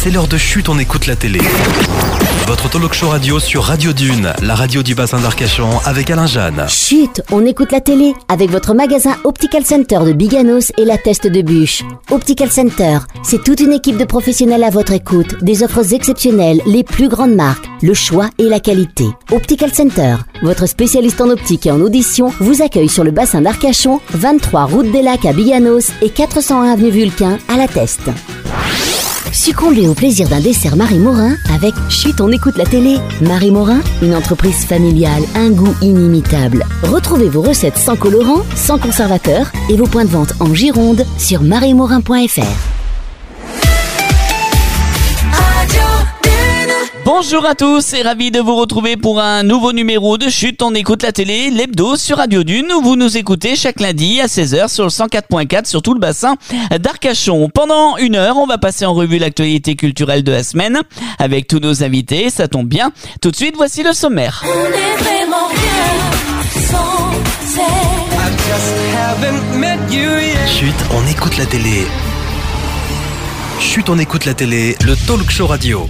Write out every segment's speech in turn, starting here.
c'est l'heure de Chut, on écoute la télé. Votre talk show radio sur Radio Dune, la radio du bassin d'Arcachon avec Alain Jeanne. Chut, on écoute la télé avec votre magasin Optical Center de Biganos et la Teste de Bûche. Optical Center, c'est toute une équipe de professionnels à votre écoute, des offres exceptionnelles, les plus grandes marques, le choix et la qualité. Optical Center, votre spécialiste en optique et en audition, vous accueille sur le bassin d'Arcachon, 23 route des Lacs à Biganos et 401 avenue Vulcain à la Teste. Succombez au plaisir d'un dessert Marie Morin avec Chut, on écoute la télé. Marie Morin, une entreprise familiale, un goût inimitable. Retrouvez vos recettes sans colorant, sans conservateur et vos points de vente en Gironde sur mariemorin.fr. Bonjour à tous et ravi de vous retrouver pour un nouveau numéro de Chut, on écoute la télé, l'hebdo sur Radio Dune où vous nous écoutez chaque lundi à 16h sur le 104.4 sur tout le bassin d'Arcachon. Pendant une heure, on va passer en revue l'actualité culturelle de la semaine avec tous nos invités, ça tombe bien. Tout de suite, voici le sommaire. On est vraiment bien sans Chut, on écoute la télé. Chut, on écoute la télé, le talk show radio.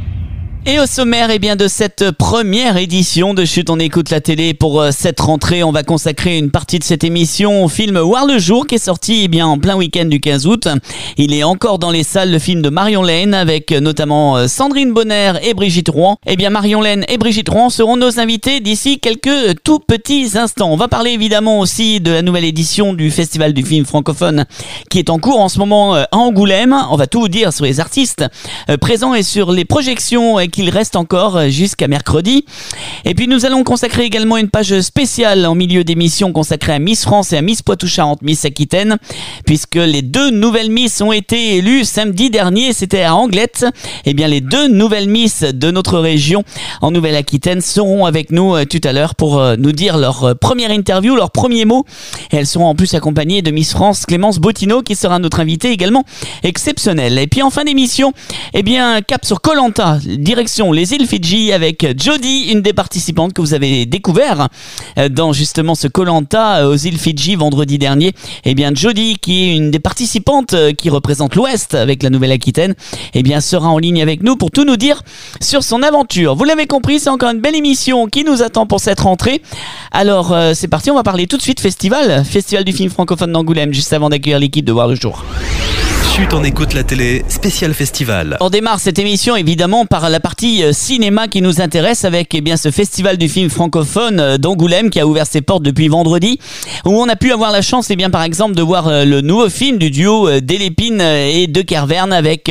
Et au sommaire de cette première édition de Chut, on écoute la télé pour cette rentrée, on va consacrer une partie de cette émission au film Voir le jour qui est sorti en plein week-end du 15 août. Il est encore dans les salles, le film de Marion Lane avec notamment Sandrine Bonner et Brigitte Rouen. Marion Lane et Brigitte Rouen seront nos invités d'ici quelques tout petits instants. On va parler évidemment aussi de la nouvelle édition du Festival du film francophone qui est en cours en ce moment à Angoulême. On va tout vous dire sur les artistes présents et sur les projections qu'il reste encore jusqu'à mercredi. Et puis nous allons consacrer également une page spéciale en milieu d'émission consacrée à Miss France et à Miss Poitou-Charentes, Miss Aquitaine, puisque les deux nouvelles Miss ont été élues samedi dernier, c'était à Anglette. Les deux nouvelles Miss de notre région en Nouvelle-Aquitaine seront avec nous tout à l'heure pour nous dire leur première interview, leurs premiers mots. Et elles seront en plus accompagnées de Miss France Clémence Bottineau qui sera notre invitée également exceptionnelle. Et puis en fin d'émission, cap sur Koh-Lanta, direction les îles Fidji avec Jodie, une des participantes que vous avez découvert dans justement ce Koh-Lanta aux îles Fidji vendredi dernier. Jodie, qui est une des participantes qui représente l'Ouest avec la Nouvelle-Aquitaine, sera en ligne avec nous pour tout nous dire sur son aventure. Vous l'avez compris, c'est encore une belle émission qui nous attend pour cette rentrée. Alors c'est parti, on va parler tout de suite festival du film francophone d'Angoulême, juste avant d'accueillir l'équipe de Voir le jour. Chut, on écoute la télé, spécial festival. On démarre cette émission évidemment par la partie cinéma qui nous intéresse avec ce festival du film francophone d'Angoulême qui a ouvert ses portes depuis vendredi, où on a pu avoir la chance par exemple de voir le nouveau film du duo d'Elépine et de Kerverne avec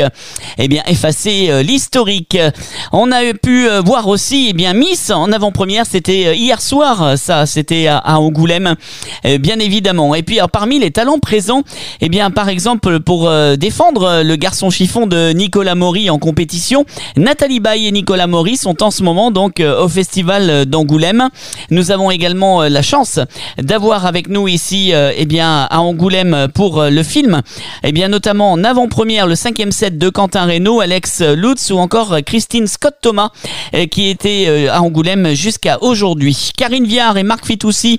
Effacer l'historique. On a pu voir aussi Miss en avant-première, c'était hier soir, ça c'était à Angoulême bien évidemment. Et puis parmi les talents présents, par exemple pour défendre le garçon chiffon de Nicolas Maury en compétition, Nathalie Baye et Nicolas Maury sont en ce moment donc au festival d'Angoulême. Nous avons également la chance d'avoir avec nous ici à Angoulême pour le film notamment en avant-première le 5e set de Quentin Reynaud, Alex Lutz ou encore Christine Scott Thomas qui était à Angoulême jusqu'à aujourd'hui. Karine Viard et Marc Fitoussi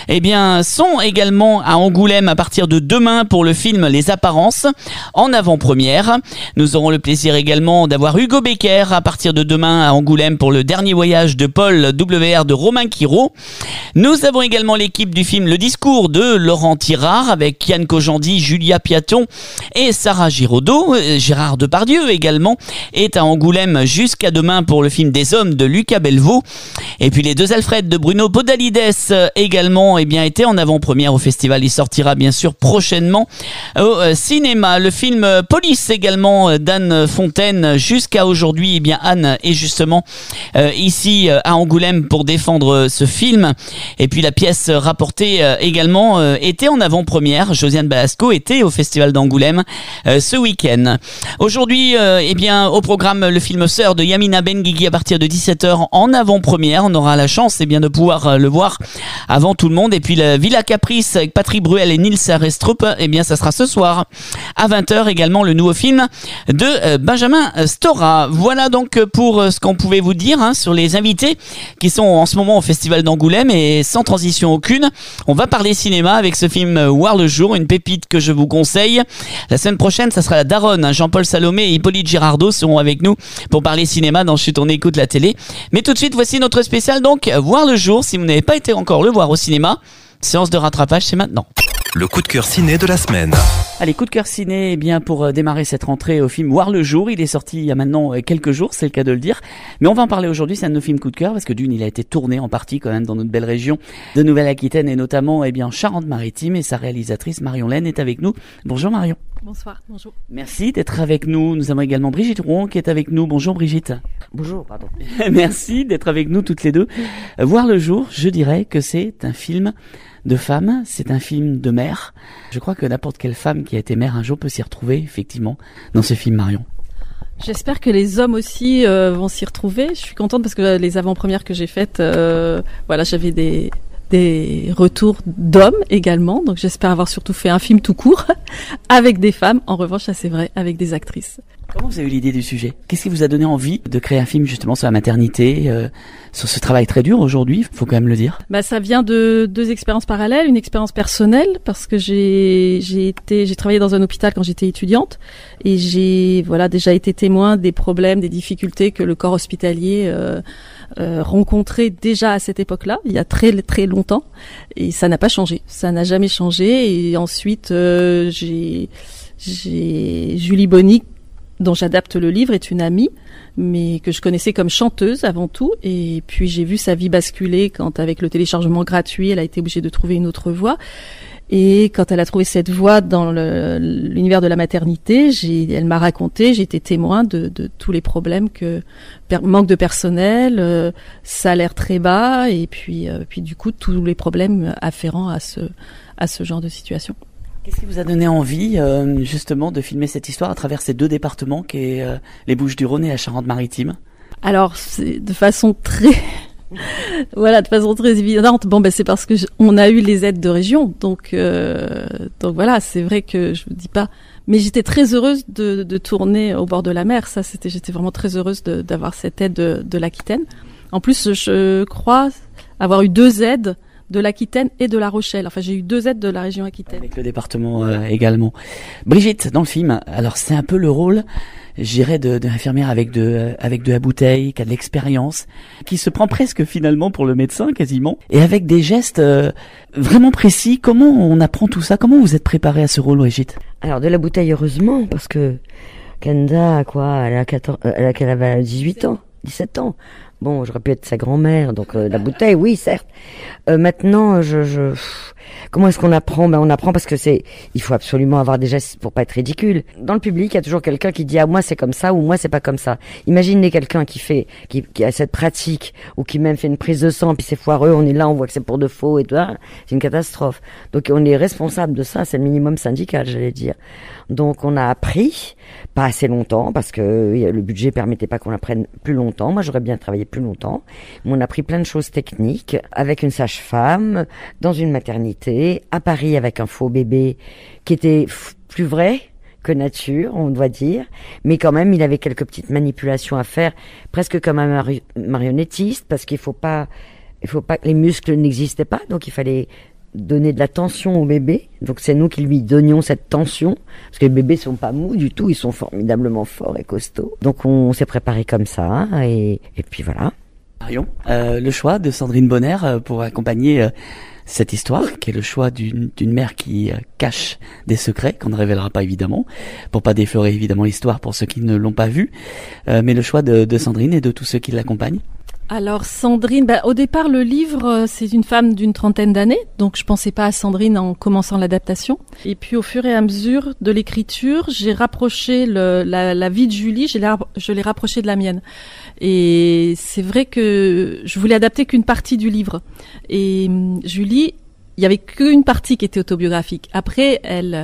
sont également à Angoulême à partir de demain pour le film Les Apparences. En avant-première, nous aurons le plaisir également d'avoir Hugo Becker à partir de demain à Angoulême pour le dernier voyage de Paul WR de Romain Quiraud. Nous avons également l'équipe du film Le Discours de Laurent Tirard avec Yann Kojandi, Julia Piaton et Sarah Giraudot. Gérard Depardieu également est à Angoulême jusqu'à demain pour le film Des Hommes de Lucas Belvaux. Et puis les deux Alfred de Bruno Podalides également étaient en avant-première au festival. Il sortira bien sûr prochainement au cinéma. Le film Police également d'Anne Fontaine. Jusqu'à aujourd'hui, Anne est justement ici à Angoulême pour défendre ce film. Et puis la pièce rapportée également était en avant-première. Josiane Balasco était au festival d'Angoulême ce week-end. Aujourd'hui, au programme le film Sœur de Yamina Benguigui à partir de 17h en avant-première. On aura la chance de pouvoir le voir avant tout le monde. Et puis la Villa Caprice avec Patrick Bruel et Nils Arestrup, ça sera ce soir à 20h 20h également le nouveau film de Benjamin Stora. Voilà donc pour ce qu'on pouvait vous dire sur les invités qui sont en ce moment au Festival d'Angoulême, et sans transition aucune, on va parler cinéma avec ce film Voir le jour, une pépite que je vous conseille. La semaine prochaine, ça sera la daronne, Jean-Paul Salomé et Hippolyte Girardot seront avec nous pour parler cinéma dans Chut, on écoute la télé. Mais tout de suite, voici notre spécial donc Voir le jour. Si vous n'avez pas été encore le voir au cinéma, séance de rattrapage, c'est maintenant. Le coup de cœur ciné de la semaine. Allez, coup de cœur ciné, eh bien pour démarrer cette rentrée au film Voir le jour, il est sorti il y a maintenant quelques jours, c'est le cas de le dire. Mais on va en parler aujourd'hui, c'est un de nos films coup de cœur parce que d'une, il a été tourné en partie quand même dans notre belle région de Nouvelle-Aquitaine et notamment en Charente-Maritime, et sa réalisatrice Marion Laine est avec nous. Bonjour Marion. Bonsoir, bonjour. Merci d'être avec nous. Nous avons également Brigitte Rouen qui est avec nous. Bonjour Brigitte. Bonjour, pardon. Merci d'être avec nous toutes les deux. Voir le jour, je dirais que c'est un film de femme, c'est un film de mère. Je crois que n'importe quelle femme qui a été mère un jour peut s'y retrouver, effectivement, dans ce film, Marion. J'espère que les hommes aussi vont s'y retrouver. Je suis contente parce que les avant-premières que j'ai faites, j'avais des retours d'hommes également. Donc j'espère avoir surtout fait un film tout court avec des femmes. En revanche, ça c'est vrai, avec des actrices. Comment vous avez eu l'idée du sujet ? Qu'est-ce qui vous a donné envie de créer un film justement sur la maternité, sur ce travail très dur aujourd'hui, faut quand même le dire ? Ça vient de deux expériences parallèles, une expérience personnelle parce que j'ai travaillé dans un hôpital quand j'étais étudiante et j'ai déjà été témoin des problèmes, des difficultés que le corps hospitalier rencontrait déjà à cette époque-là, il y a très très longtemps, et ça n'a pas changé, ça n'a jamais changé. Et ensuite j'ai Julie Bonny, dont j'adapte le livre, est une amie, mais que je connaissais comme chanteuse avant tout. Et puis j'ai vu sa vie basculer quand, avec le téléchargement gratuit, elle a été obligée de trouver une autre voie. Et quand elle a trouvé cette voie dans l'univers de la maternité, elle m'a raconté, j'ai été témoin de tous les problèmes manque de personnel, salaire très bas, et puis du coup tous les problèmes afférents à ce genre de situation. Qu'est-ce qui vous a donné envie, justement, de filmer cette histoire à travers ces deux départements qu'est les Bouches-du-Rhône et la Charente-Maritime ? Alors, c'est de façon très évidente. C'est parce que on a eu les aides de région, donc voilà, c'est vrai que je vous dis pas. Mais j'étais très heureuse de tourner au bord de la mer. J'étais vraiment très heureuse d'avoir cette aide de l'Aquitaine. En plus, je crois avoir eu 2 aides de l'Aquitaine et de La Rochelle. Enfin, j'ai eu 2 aides de la région Aquitaine. Avec le département également. Brigitte, dans le film, alors c'est un peu le rôle, j'irais, de l'infirmière avec de la bouteille, qui a de l'expérience, qui se prend presque finalement pour le médecin quasiment, et avec des gestes vraiment précis. Comment on apprend tout ça ? Comment vous êtes préparée à ce rôle, Brigitte ? Alors, de la bouteille, heureusement, parce que Kenda, elle avait 18 ans, 17 ans. Bon, j'aurais pu être sa grand-mère, donc la bouteille, oui, certes. Maintenant, comment est-ce qu'on apprend ? On apprend parce que il faut absolument avoir des gestes pour pas être ridicule. Dans le public, il y a toujours quelqu'un qui dit moi c'est comme ça ou moi c'est pas comme ça. Imaginez quelqu'un qui a cette pratique ou qui même fait une prise de sang puis c'est foireux, on est là, on voit que c'est pour de faux et tout, c'est une catastrophe. Donc on est responsable de ça, c'est le minimum syndical, j'allais dire. Donc on a appris, pas assez longtemps parce que le budget permettait pas qu'on apprenne plus longtemps. Moi j'aurais bien travaillé plus longtemps. Mais on a appris plein de choses techniques avec une sage-femme dans une maternité à Paris avec un faux bébé qui était plus vrai que nature, on doit dire, mais quand même il avait quelques petites manipulations à faire, presque comme un marionnettiste, parce qu'il faut pas que les muscles n'existaient pas, donc il fallait donner de la tension au bébé. Donc c'est nous qui lui donnions cette tension, parce que les bébés sont pas mous du tout, ils sont formidablement forts et costauds. Donc on s'est préparé comme ça, et puis voilà. Marion, le choix de Sandrine Bonner pour accompagner cette histoire, qui est le choix d'une mère qui cache des secrets qu'on ne révélera pas évidemment, pour pas déflorer évidemment l'histoire pour ceux qui ne l'ont pas vue, mais le choix de Sandrine et de tous ceux qui l'accompagnent. Alors Sandrine, au départ le livre c'est une femme d'une 30aine d'années, donc je pensais pas à Sandrine en commençant l'adaptation. Et puis au fur et à mesure de l'écriture, j'ai rapproché la vie de Julie, je l'ai rapprochée de la mienne. Et c'est vrai que je voulais adapter qu'une partie du livre. Et Julie, il y avait qu'une partie qui était autobiographique. Après,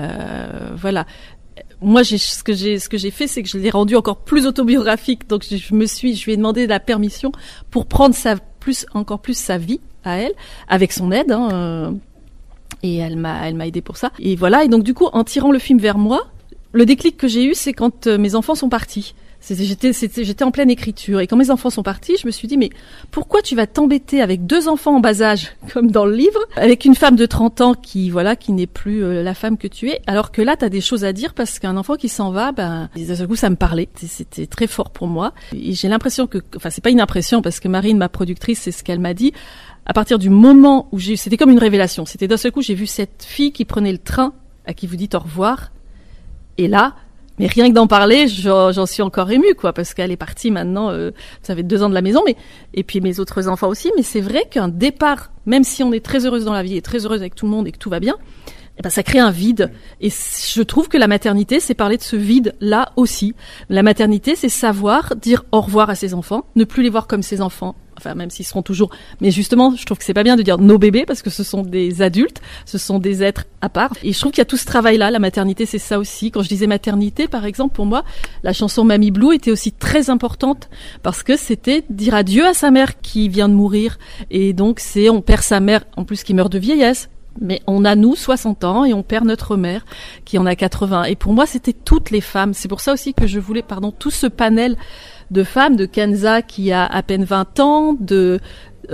voilà. Moi, ce que j'ai fait, c'est que je l'ai rendu encore plus autobiographique. Donc, je lui ai demandé la permission pour prendre encore plus sa vie à elle, avec son aide, et elle m'a aidé pour ça. Et voilà. Et donc, du coup, en tirant le film vers moi, Le déclic que j'ai eu, c'est quand mes enfants sont partis. J'étais en pleine écriture. Et quand mes enfants sont partis, je me suis dit, mais pourquoi tu vas t'embêter avec 2 enfants en bas âge, comme dans le livre, avec une femme de 30 ans qui n'est plus la femme que tu es, alors que là, t'as des choses à dire parce qu'un enfant qui s'en va, d'un seul coup, ça me parlait. C'était très fort pour moi. Et j'ai l'impression c'est pas une impression parce que Marine, ma productrice, c'est ce qu'elle m'a dit. À partir du moment où c'était comme une révélation. C'était d'un seul coup, j'ai vu cette fille qui prenait le train, à qui vous dites au revoir. Et là, mais rien que d'en parler, j'en suis encore émue, quoi, parce qu'elle est partie maintenant, ça fait 2 ans de la maison, et puis mes autres enfants aussi, mais c'est vrai qu'un départ, même si on est très heureuse dans la vie et très heureuse avec tout le monde et que tout va bien, ça crée un vide. Et je trouve que la maternité, c'est parler de ce vide-là aussi. La maternité, c'est savoir dire au revoir à ses enfants, ne plus les voir comme ses enfants. Enfin, même s'ils seront toujours. Mais justement, je trouve que c'est pas bien de dire nos bébés parce que ce sont des adultes, ce sont des êtres à part. Et je trouve qu'il y a tout ce travail-là. La maternité, c'est ça aussi. Quand je disais maternité, par exemple, pour moi, la chanson Mamie Blue était aussi très importante parce que c'était dire adieu à sa mère qui vient de mourir. Et donc, on perd sa mère, en plus qui meurt de vieillesse. Mais on a, nous, 60 ans et on perd notre mère qui en a 80. Et pour moi, c'était toutes les femmes. C'est pour ça aussi que je voulais, tout ce panel de femmes, de Kenza qui a à peine 20 ans, de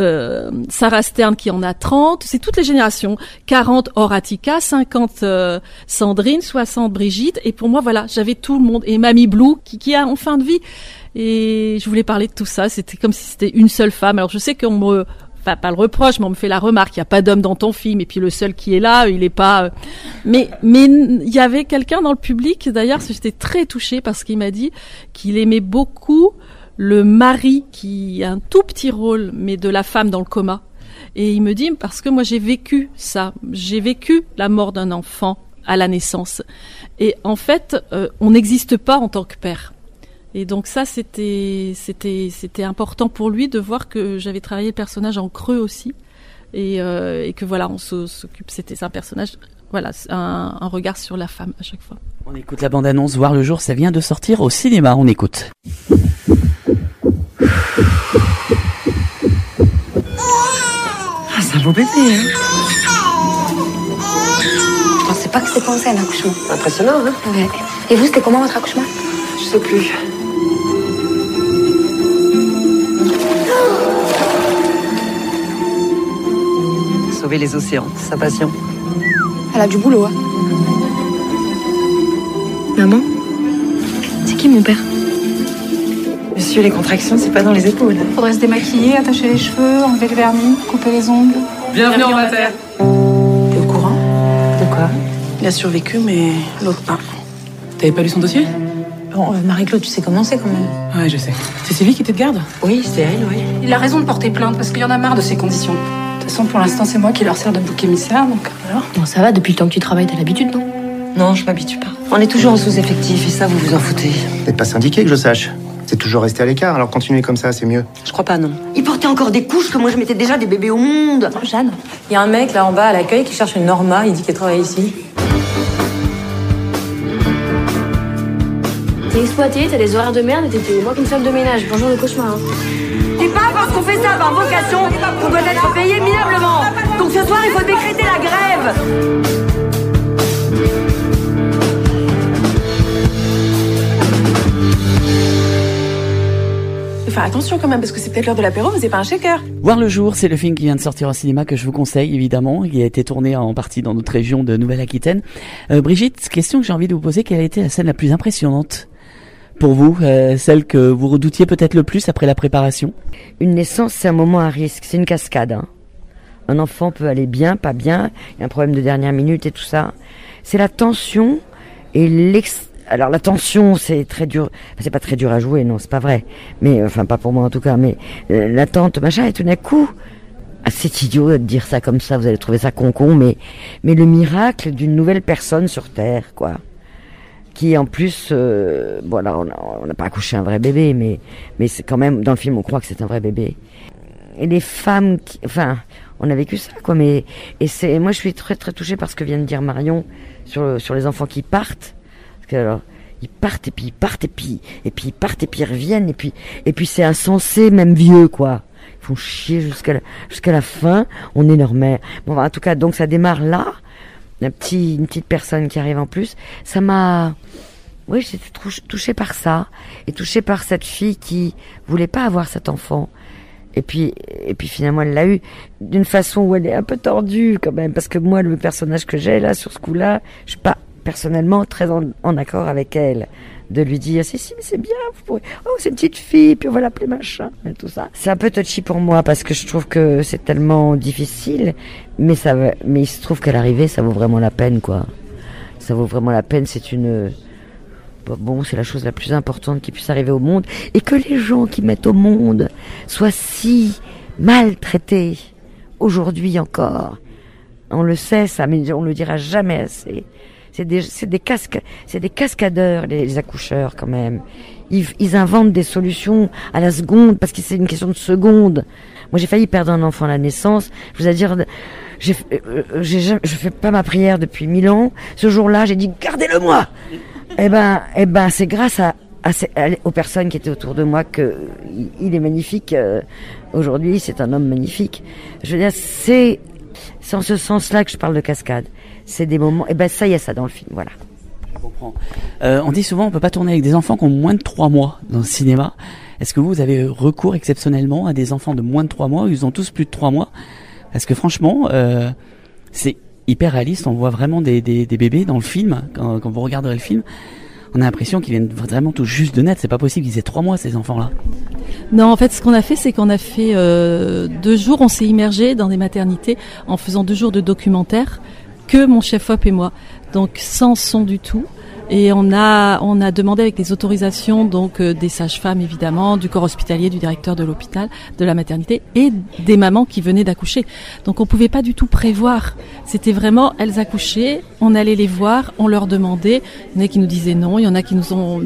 Sarah Stern qui en a 30. C'est toutes les générations. 40 Horatica, 50 Sandrine, 60 Brigitte. Et pour moi, voilà, j'avais tout le monde. Et Mamie Blue qui est en fin de vie. Et je voulais parler de tout ça. C'était comme si c'était une seule femme. Alors je sais qu'on me... pas le reproche, mais on me fait la remarque, il n'y a pas d'homme dans ton film, et puis le seul qui est là, il est pas... Mais il y avait quelqu'un dans le public, d'ailleurs, j'étais très touchée parce qu'il m'a dit qu'il aimait beaucoup le mari qui a un tout petit rôle, mais de la femme dans le coma. Et il me dit, parce que moi j'ai vécu ça, j'ai vécu la mort d'un enfant à la naissance. Et en fait, on n'existe pas en tant que père. Et donc ça, c'était important pour lui de voir que j'avais travaillé le personnage en creux aussi, et que voilà, on s'occupe. C'était un personnage, voilà, un regard sur la femme à chaque fois. On écoute la bande-annonce Voir le jour, ça vient de sortir au cinéma. On écoute. Ah, c'est un beau bébé, hein. Je pensais pas que c'était comme ça un accouchement. Impressionnant, hein. Ouais. Et vous, c'était comment votre accouchement? Je sais plus. Sauver les océans, c'est sa passion. Elle a du boulot, hein. Maman, c'est qui mon père? Monsieur, les contractions, c'est pas dans les épaules. Faudrait se démaquiller, attacher les cheveux, enlever le vernis, couper les ongles. Bienvenue en mater. T'es au courant? De quoi? Il a survécu, mais l'autre pas. T'avais pas lu son dossier? Bon, Marie-Claude, tu sais comment c'est quand même. Ouais, je sais. C'est Sylvie qui était de garde? Oui, c'est elle, oui. Il a raison de porter plainte parce qu'il y en a marre de ces conditions. De toute façon, pour l'instant, c'est moi qui leur sers de bouc émissaire, donc alors. Bon, ça va, depuis le temps que tu travailles, t'as l'habitude, non? Non, je m'habitue pas. On est toujours en sous-effectif et ça, vous vous en foutez. Vous n'êtes pas syndiqué, que je sache. C'est toujours resté à l'écart, alors continuez comme ça, c'est mieux. Je crois pas, non. Il portait encore des couches que moi je mettais déjà des bébés au monde. Jeanne. Il y a un mec là en bas à l'accueil qui cherche une Norma, il dit qu'elle travaille ici. T'es exploité, t'as des horaires de merde et t'es payé moins qu'une femme de ménage. Bonjour le cauchemar. Hein. C'est pas parce qu'on fait ça par vocation qu'on doit être payé minablement. Donc ce soir, il faut décréter la grève. Faut faire attention quand même, parce que c'est peut-être l'heure de l'apéro, mais c'est pas un shaker. Voir le jour, c'est le film qui vient de sortir au cinéma que je vous conseille évidemment. Il a été tourné en partie dans notre région de Nouvelle-Aquitaine. Brigitte, question que j'ai envie de vous poser, quelle a été la scène la plus impressionnante pour vous, celle que vous redoutiez peut-être le plus après la préparation? Une naissance, c'est un moment à risque, c'est une cascade. Hein. Un enfant peut aller bien, pas bien, il y a un problème de dernière minute et tout ça. C'est la tension et Alors la tension, c'est très dur. Enfin, c'est pas très dur à jouer, non, c'est pas vrai. Mais enfin pas pour moi en tout cas. Mais l'attente, machin, et tout d'un coup, c'est idiot de dire ça comme ça. Vous allez trouver ça con, mais le miracle d'une nouvelle personne sur Terre, quoi. Qui en plus, voilà, on n'a pas accouché un vrai bébé, mais c'est quand même dans le film, on croit que c'est un vrai bébé. Et les femmes, enfin, on a vécu ça, quoi. Mais moi, je suis très très touchée par ce que vient de dire Marion sur les enfants qui partent. Alors, ils partent et puis ils partent et puis ils partent et puis ils reviennent et puis c'est insensé, même vieux, quoi. Ils font chier jusqu'à la fin. On est leur mère. Bon, en tout cas, donc ça démarre là. une petite personne qui arrive en plus, ça m'a... Oui, j'étais touchée par ça, et touchée par cette fille qui voulait pas avoir cet enfant. Et puis finalement, elle l'a eu d'une façon où elle est un peu tordue quand même, parce que moi, le personnage que j'ai là, sur ce coup-là, je suis pas personnellement très en accord avec elle. De lui dire, si, mais c'est bien, oh, c'est une petite fille, puis on va l'appeler machin, et tout ça. C'est un peu touchy pour moi, parce que je trouve que c'est tellement difficile, mais il se trouve qu'à l'arrivée, ça vaut vraiment la peine, quoi. Ça vaut vraiment la peine, c'est la chose la plus importante qui puisse arriver au monde, et que les gens qui mettent au monde soient si maltraités, aujourd'hui encore. On le sait, ça, mais on le dira jamais assez. C'est des cascadeurs, les accoucheurs, quand même. Ils inventent des solutions à la seconde, parce que c'est une question de seconde. Moi, j'ai failli perdre un enfant à la naissance. Je vous ai dire, je fais pas ma prière depuis 1000 ans. Ce jour-là, j'ai dit, gardez-le-moi! Eh ben, c'est grâce aux personnes qui étaient autour de moi que il est magnifique. Aujourd'hui, c'est un homme magnifique. Je veux dire, c'est en ce sens-là que je parle de cascade. C'est des moments, ça, il y a ça dans le film, voilà. Je comprends. On dit souvent, on peut pas tourner avec des enfants qui ont moins de 3 mois dans le cinéma. Est-ce que vous avez recours exceptionnellement à des enfants de moins de 3 mois, ils ont tous plus de 3 mois? Parce que franchement, c'est hyper réaliste, on voit vraiment des bébés dans le film, quand vous regarderez le film. On a l'impression qu'ils viennent vraiment tout juste de naître, c'est pas possible qu'ils aient 3 mois, ces enfants-là. Non, en fait, ce qu'on a fait, c'est qu'on a fait 2 jours, on s'est immergé dans des maternités en faisant 2 jours de documentaire, que mon chef-op et moi, donc sans son du tout. Et on a demandé avec les autorisations donc des sages-femmes évidemment, du corps hospitalier, du directeur de l'hôpital, de la maternité et des mamans qui venaient d'accoucher. Donc on pouvait pas du tout prévoir. C'était vraiment elles accouchaient, on allait les voir, on leur demandait. Il y en a qui nous disaient non, il y en a qui nous ont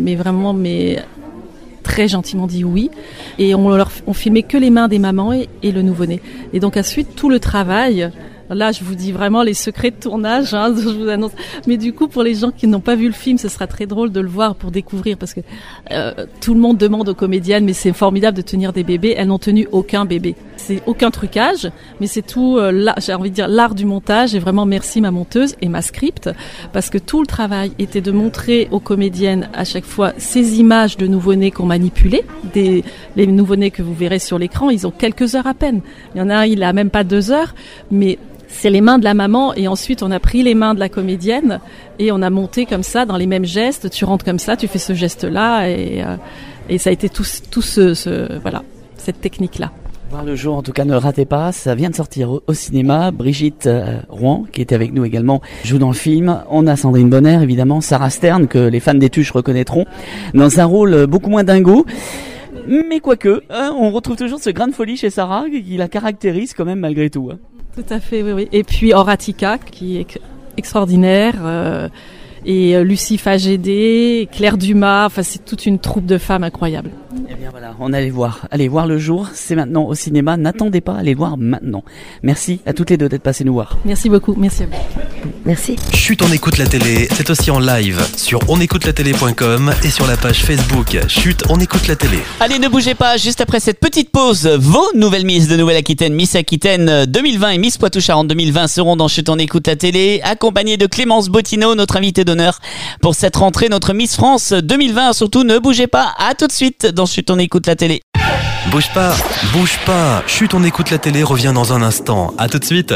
très gentiment dit oui. Et on filmait que les mains des mamans et le nouveau-né. Et donc ensuite tout le travail. Là, je vous dis vraiment les secrets de tournage, je vous annonce. Mais du coup, pour les gens qui n'ont pas vu le film, ce sera très drôle de le voir pour découvrir, parce que tout le monde demande aux comédiennes, mais c'est formidable de tenir des bébés. Elles n'ont tenu aucun bébé. C'est aucun trucage, mais c'est tout, j'ai envie de dire, l'art du montage. Et vraiment, merci ma monteuse et ma script, parce que tout le travail était de montrer aux comédiennes à chaque fois ces images de nouveau-nés qu'on manipulait. Les nouveau-nés que vous verrez sur l'écran, ils ont quelques heures à peine. Il y en a un, il a même pas 2 heures, mais c'est les mains de la maman, et ensuite on a pris les mains de la comédienne et on a monté comme ça dans les mêmes gestes. Tu rentres comme ça, tu fais ce geste-là, et ça a été tout voilà, cette technique-là. Voir le jour, en tout cas, ne le ratez pas. Ça vient de sortir au cinéma. Brigitte Rouen, qui était avec nous également, joue dans le film. On a Sandrine Bonner, évidemment, Sarah Stern, que les fans des Tuches reconnaîtront, dans un rôle beaucoup moins dingo. Mais quoique, on retrouve toujours ce grain de folie chez Sarah, qui la caractérise quand même malgré tout. Tout à fait, oui. Et puis Horatica, qui est extraordinaire, et Lucie Fagédé, Claire Dumas, enfin c'est toute une troupe de femmes incroyables. Eh bien voilà, on allait voir. Allez voir le jour, c'est maintenant au cinéma. N'attendez pas, allez voir maintenant. Merci à toutes les deux d'être passées nous voir. Merci beaucoup, merci à vous. Merci. Chut, on écoute la télé, c'est aussi en live sur onécoutelatélé.com et sur la page Facebook Chut, on écoute la télé. Allez, ne bougez pas, juste après cette petite pause, vos nouvelles Miss de Nouvelle-Aquitaine, Miss Aquitaine 2020 et Miss Poitou-Charentes 2020 seront dans Chut, on écoute la télé, accompagnées de Clémence Bottineau, notre invitée d'honneur pour cette rentrée, notre Miss France 2020. Surtout, ne bougez pas, à tout de suite dans Chut, on écoute la télé. Bouge pas, Chut, on écoute la télé revient dans un instant. À tout de suite.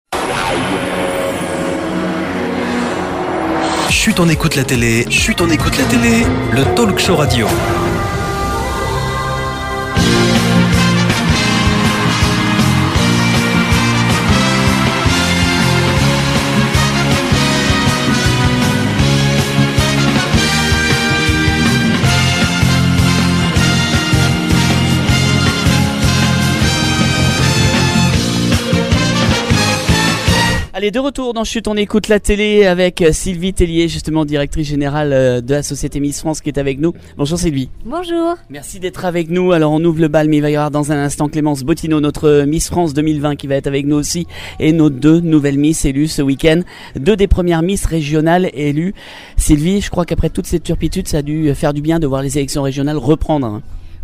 Chut, on écoute la télé, le talk show radio. Allez, de retour dans Chut, on écoute la télé avec Sylvie Tellier, justement directrice générale de la société Miss France qui est avec nous. Bonjour Sylvie. Bonjour. Merci d'être avec nous. Alors on ouvre le bal, mais il va y avoir dans un instant Clémence Bottineau, notre Miss France 2020 qui va être avec nous aussi, et nos 2 nouvelles Miss élues ce week-end. 2 des premières Miss régionales élues. Sylvie, je crois qu'après toute cette turpitude, ça a dû faire du bien de voir les élections régionales reprendre.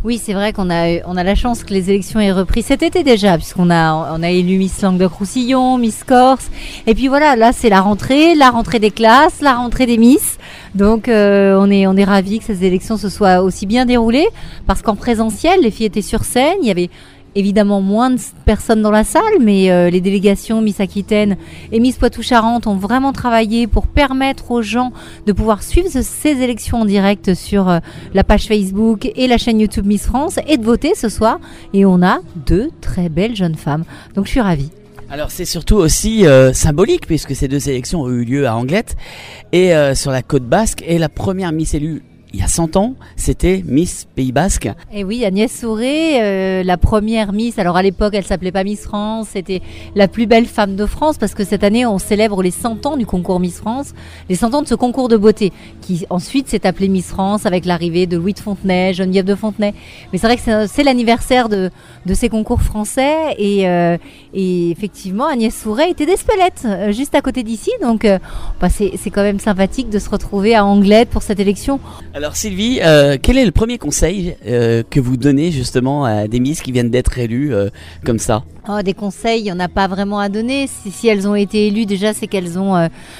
Oui, c'est vrai qu'on a la chance que les élections aient repris cet été déjà, puisqu'on a élu Miss Languedoc-Roussillon, Miss Corse, et puis voilà, là c'est la rentrée des classes, la rentrée des Miss. Donc on est ravis que ces élections se soient aussi bien déroulées, parce qu'en présentiel, les filles étaient sur scène, il y avait évidemment moins de personnes dans la salle, mais les délégations Miss Aquitaine et Miss Poitou-Charentes ont vraiment travaillé pour permettre aux gens de pouvoir suivre ces élections en direct sur la page Facebook et la chaîne YouTube Miss France et de voter ce soir. Et on a 2 très belles jeunes femmes. Donc je suis ravie. Alors c'est surtout aussi symbolique puisque ces 2 élections ont eu lieu à Anglet et sur la côte basque, et la première Miss élue il y a 100 ans, c'était Miss Pays Basque. Et oui, Agnès Souré, la première Miss, alors à l'époque elle s'appelait pas Miss France, c'était la plus belle femme de France, parce que cette année on célèbre les 100 ans du concours Miss France, les 100 ans de ce concours de beauté, qui ensuite s'est appelé Miss France avec l'arrivée de Louis de Fontenay, Geneviève de Fontenay. Mais c'est vrai que c'est l'anniversaire de ces concours français, et effectivement Agnès Souré était d'Espelette, juste à côté d'ici, donc c'est quand même sympathique de se retrouver à Anglet pour cette élection. Alors Sylvie, quel est le premier conseil que vous donnez justement à des Miss qui viennent d'être élues comme ça ? Des conseils, il n'y en a pas vraiment à donner. Si elles ont été élues, déjà, c'est qu'elles ont,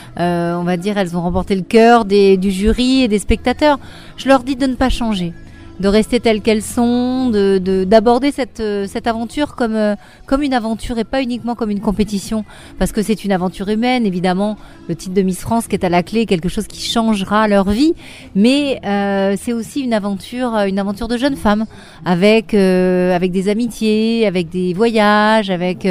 on va dire, elles ont remporté le cœur du jury et des spectateurs. Je leur dis de ne pas changer, de rester telles qu'elles sont, d'aborder cette aventure comme une aventure et pas uniquement comme une compétition, parce que c'est une aventure humaine, évidemment. Le titre de Miss France qui est à la clé, quelque chose qui changera leur vie, mais c'est aussi une aventure de jeunes femmes avec des amitiés, avec des voyages,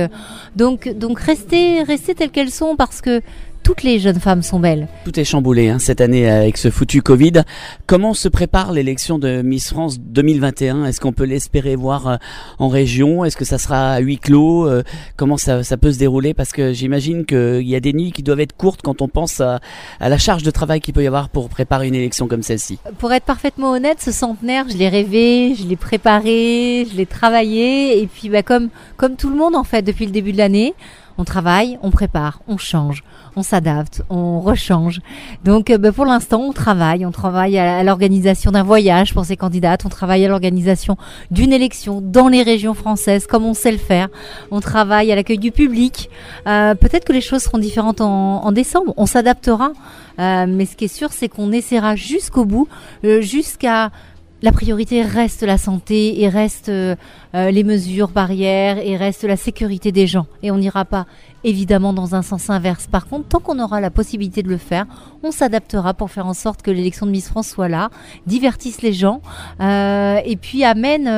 donc rester telles qu'elles sont, parce que toutes les jeunes femmes sont belles. Tout est chamboulé cette année avec ce foutu Covid. Comment se prépare l'élection de Miss France 2021 ? Est-ce qu'on peut l'espérer voir en région ? Est-ce que ça sera à huis clos ? Comment ça peut se dérouler ? Parce que j'imagine qu'il y a des nuits qui doivent être courtes quand on pense à la charge de travail qu'il peut y avoir pour préparer une élection comme celle-ci. Pour être parfaitement honnête, ce centenaire, je l'ai rêvé, je l'ai préparé, je l'ai travaillé, et puis comme tout le monde en fait depuis le début de l'année, on travaille, on prépare, on change, on s'adapte, on rechange. Donc pour l'instant, on travaille à l'organisation d'un voyage pour ces candidates, on travaille à l'organisation d'une élection dans les régions françaises comme on sait le faire. On travaille à l'accueil du public. Peut-être que les choses seront différentes en décembre, on s'adaptera. Mais ce qui est sûr, c'est qu'on essaiera jusqu'au bout, jusqu'à... La priorité reste la santé et reste les mesures barrières et reste la sécurité des gens. Et on n'ira pas évidemment dans un sens inverse. Par contre, tant qu'on aura la possibilité de le faire, on s'adaptera pour faire en sorte que l'élection de Miss France soit là, divertisse les gens et puis amène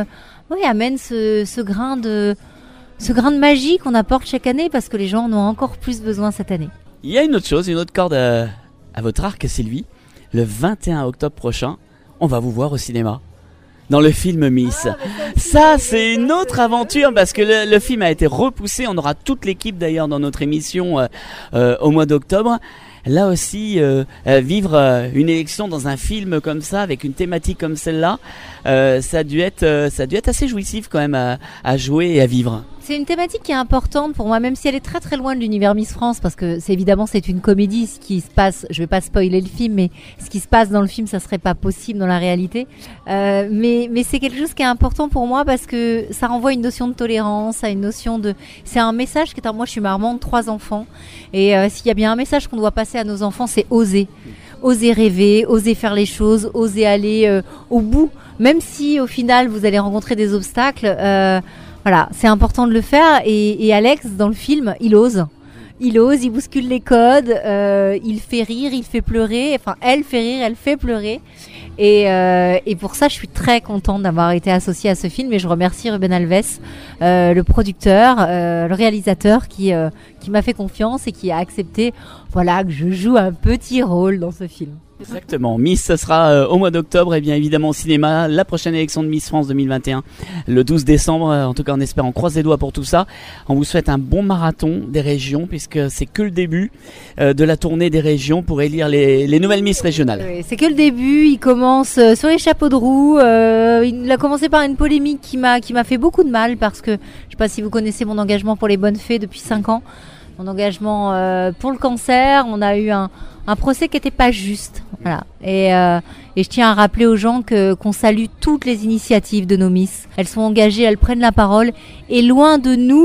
ce grain de magie qu'on apporte chaque année, parce que les gens en ont encore plus besoin cette année. Il y a une autre corde à votre arc, Sylvie. Le 21 octobre prochain, on va vous voir au cinéma, dans le film Miss. Ça, c'est une autre aventure, parce que le film a été repoussé. On aura toute l'équipe d'ailleurs dans notre émission au mois d'octobre. Là aussi, vivre une élection dans un film comme ça, avec une thématique comme celle-là, ça a dû être assez jouissif quand même à jouer et à vivre. C'est une thématique qui est importante pour moi, même si elle est très très loin de l'univers Miss France, parce que c'est une comédie, ce qui se passe, je vais pas spoiler le film, mais ce qui se passe dans le film, ça serait pas possible dans la réalité. Mais c'est quelque chose qui est important pour moi, parce que ça renvoie à une notion de tolérance, c'est un message qui est, moi je suis maman de 3 enfants, et s'il y a bien un message qu'on doit passer à nos enfants, c'est oser. Oser rêver, oser faire les choses, oser aller au bout, même si au final vous allez rencontrer des obstacles. Voilà, c'est important de le faire, et Alex dans le film, il ose, il bouscule les codes, il fait rire, il fait pleurer, enfin elle fait rire, elle fait pleurer, et pour ça je suis très contente d'avoir été associée à ce film, et je remercie Ruben Alves, le producteur, le réalisateur qui m'a fait confiance et qui a accepté que je joue un petit rôle dans ce film. Exactement. Miss, ce sera au mois d'octobre, et bien évidemment au cinéma. La prochaine élection de Miss France 2021, le 12 décembre. En tout cas, on espère, on croise les doigts pour tout ça. On vous souhaite un bon marathon des régions, puisque c'est que le début de la tournée des régions pour élire les nouvelles Miss régionales. Oui, c'est que le début. Il commence sur les chapeaux de roue. Il a commencé par une polémique qui m'a fait beaucoup de mal, parce que je sais pas si vous connaissez mon engagement pour les bonnes fées depuis 5 ans. Mon engagement pour le cancer. On a eu un un procès qui n'était pas juste. Voilà. Et je tiens à rappeler aux gens qu'on salue toutes les initiatives de nos Miss. Elles sont engagées, elles prennent la parole. Et loin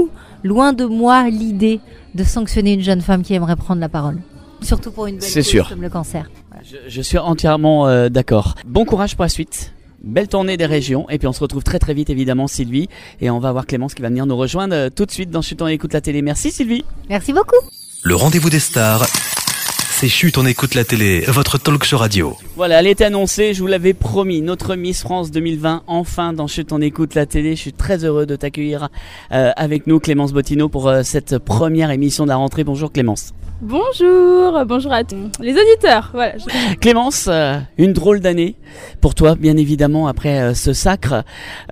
de moi, l'idée de sanctionner une jeune femme qui aimerait prendre la parole. Surtout pour une belle cause comme le cancer. Voilà. Je suis entièrement d'accord. Bon courage pour la suite. Belle tournée des régions. Et puis on se retrouve très très vite évidemment, Sylvie. Et on va voir Clémence qui va venir nous rejoindre tout de suite dans Chut, on écoute la télé. Merci Sylvie. Merci beaucoup. Le rendez-vous des stars, c'est Chut, on écoute la télé, votre talk show radio. Voilà, elle était annoncée, je vous l'avais promis, notre Miss France 2020, enfin dans Chut, on écoute la télé. Je suis très heureux de t'accueillir avec nous, Clémence Bottineau, pour cette première émission de la rentrée. Bonjour Clémence. Bonjour à tous les auditeurs. Voilà. Clémence, une drôle d'année pour toi, bien évidemment, après ce sacre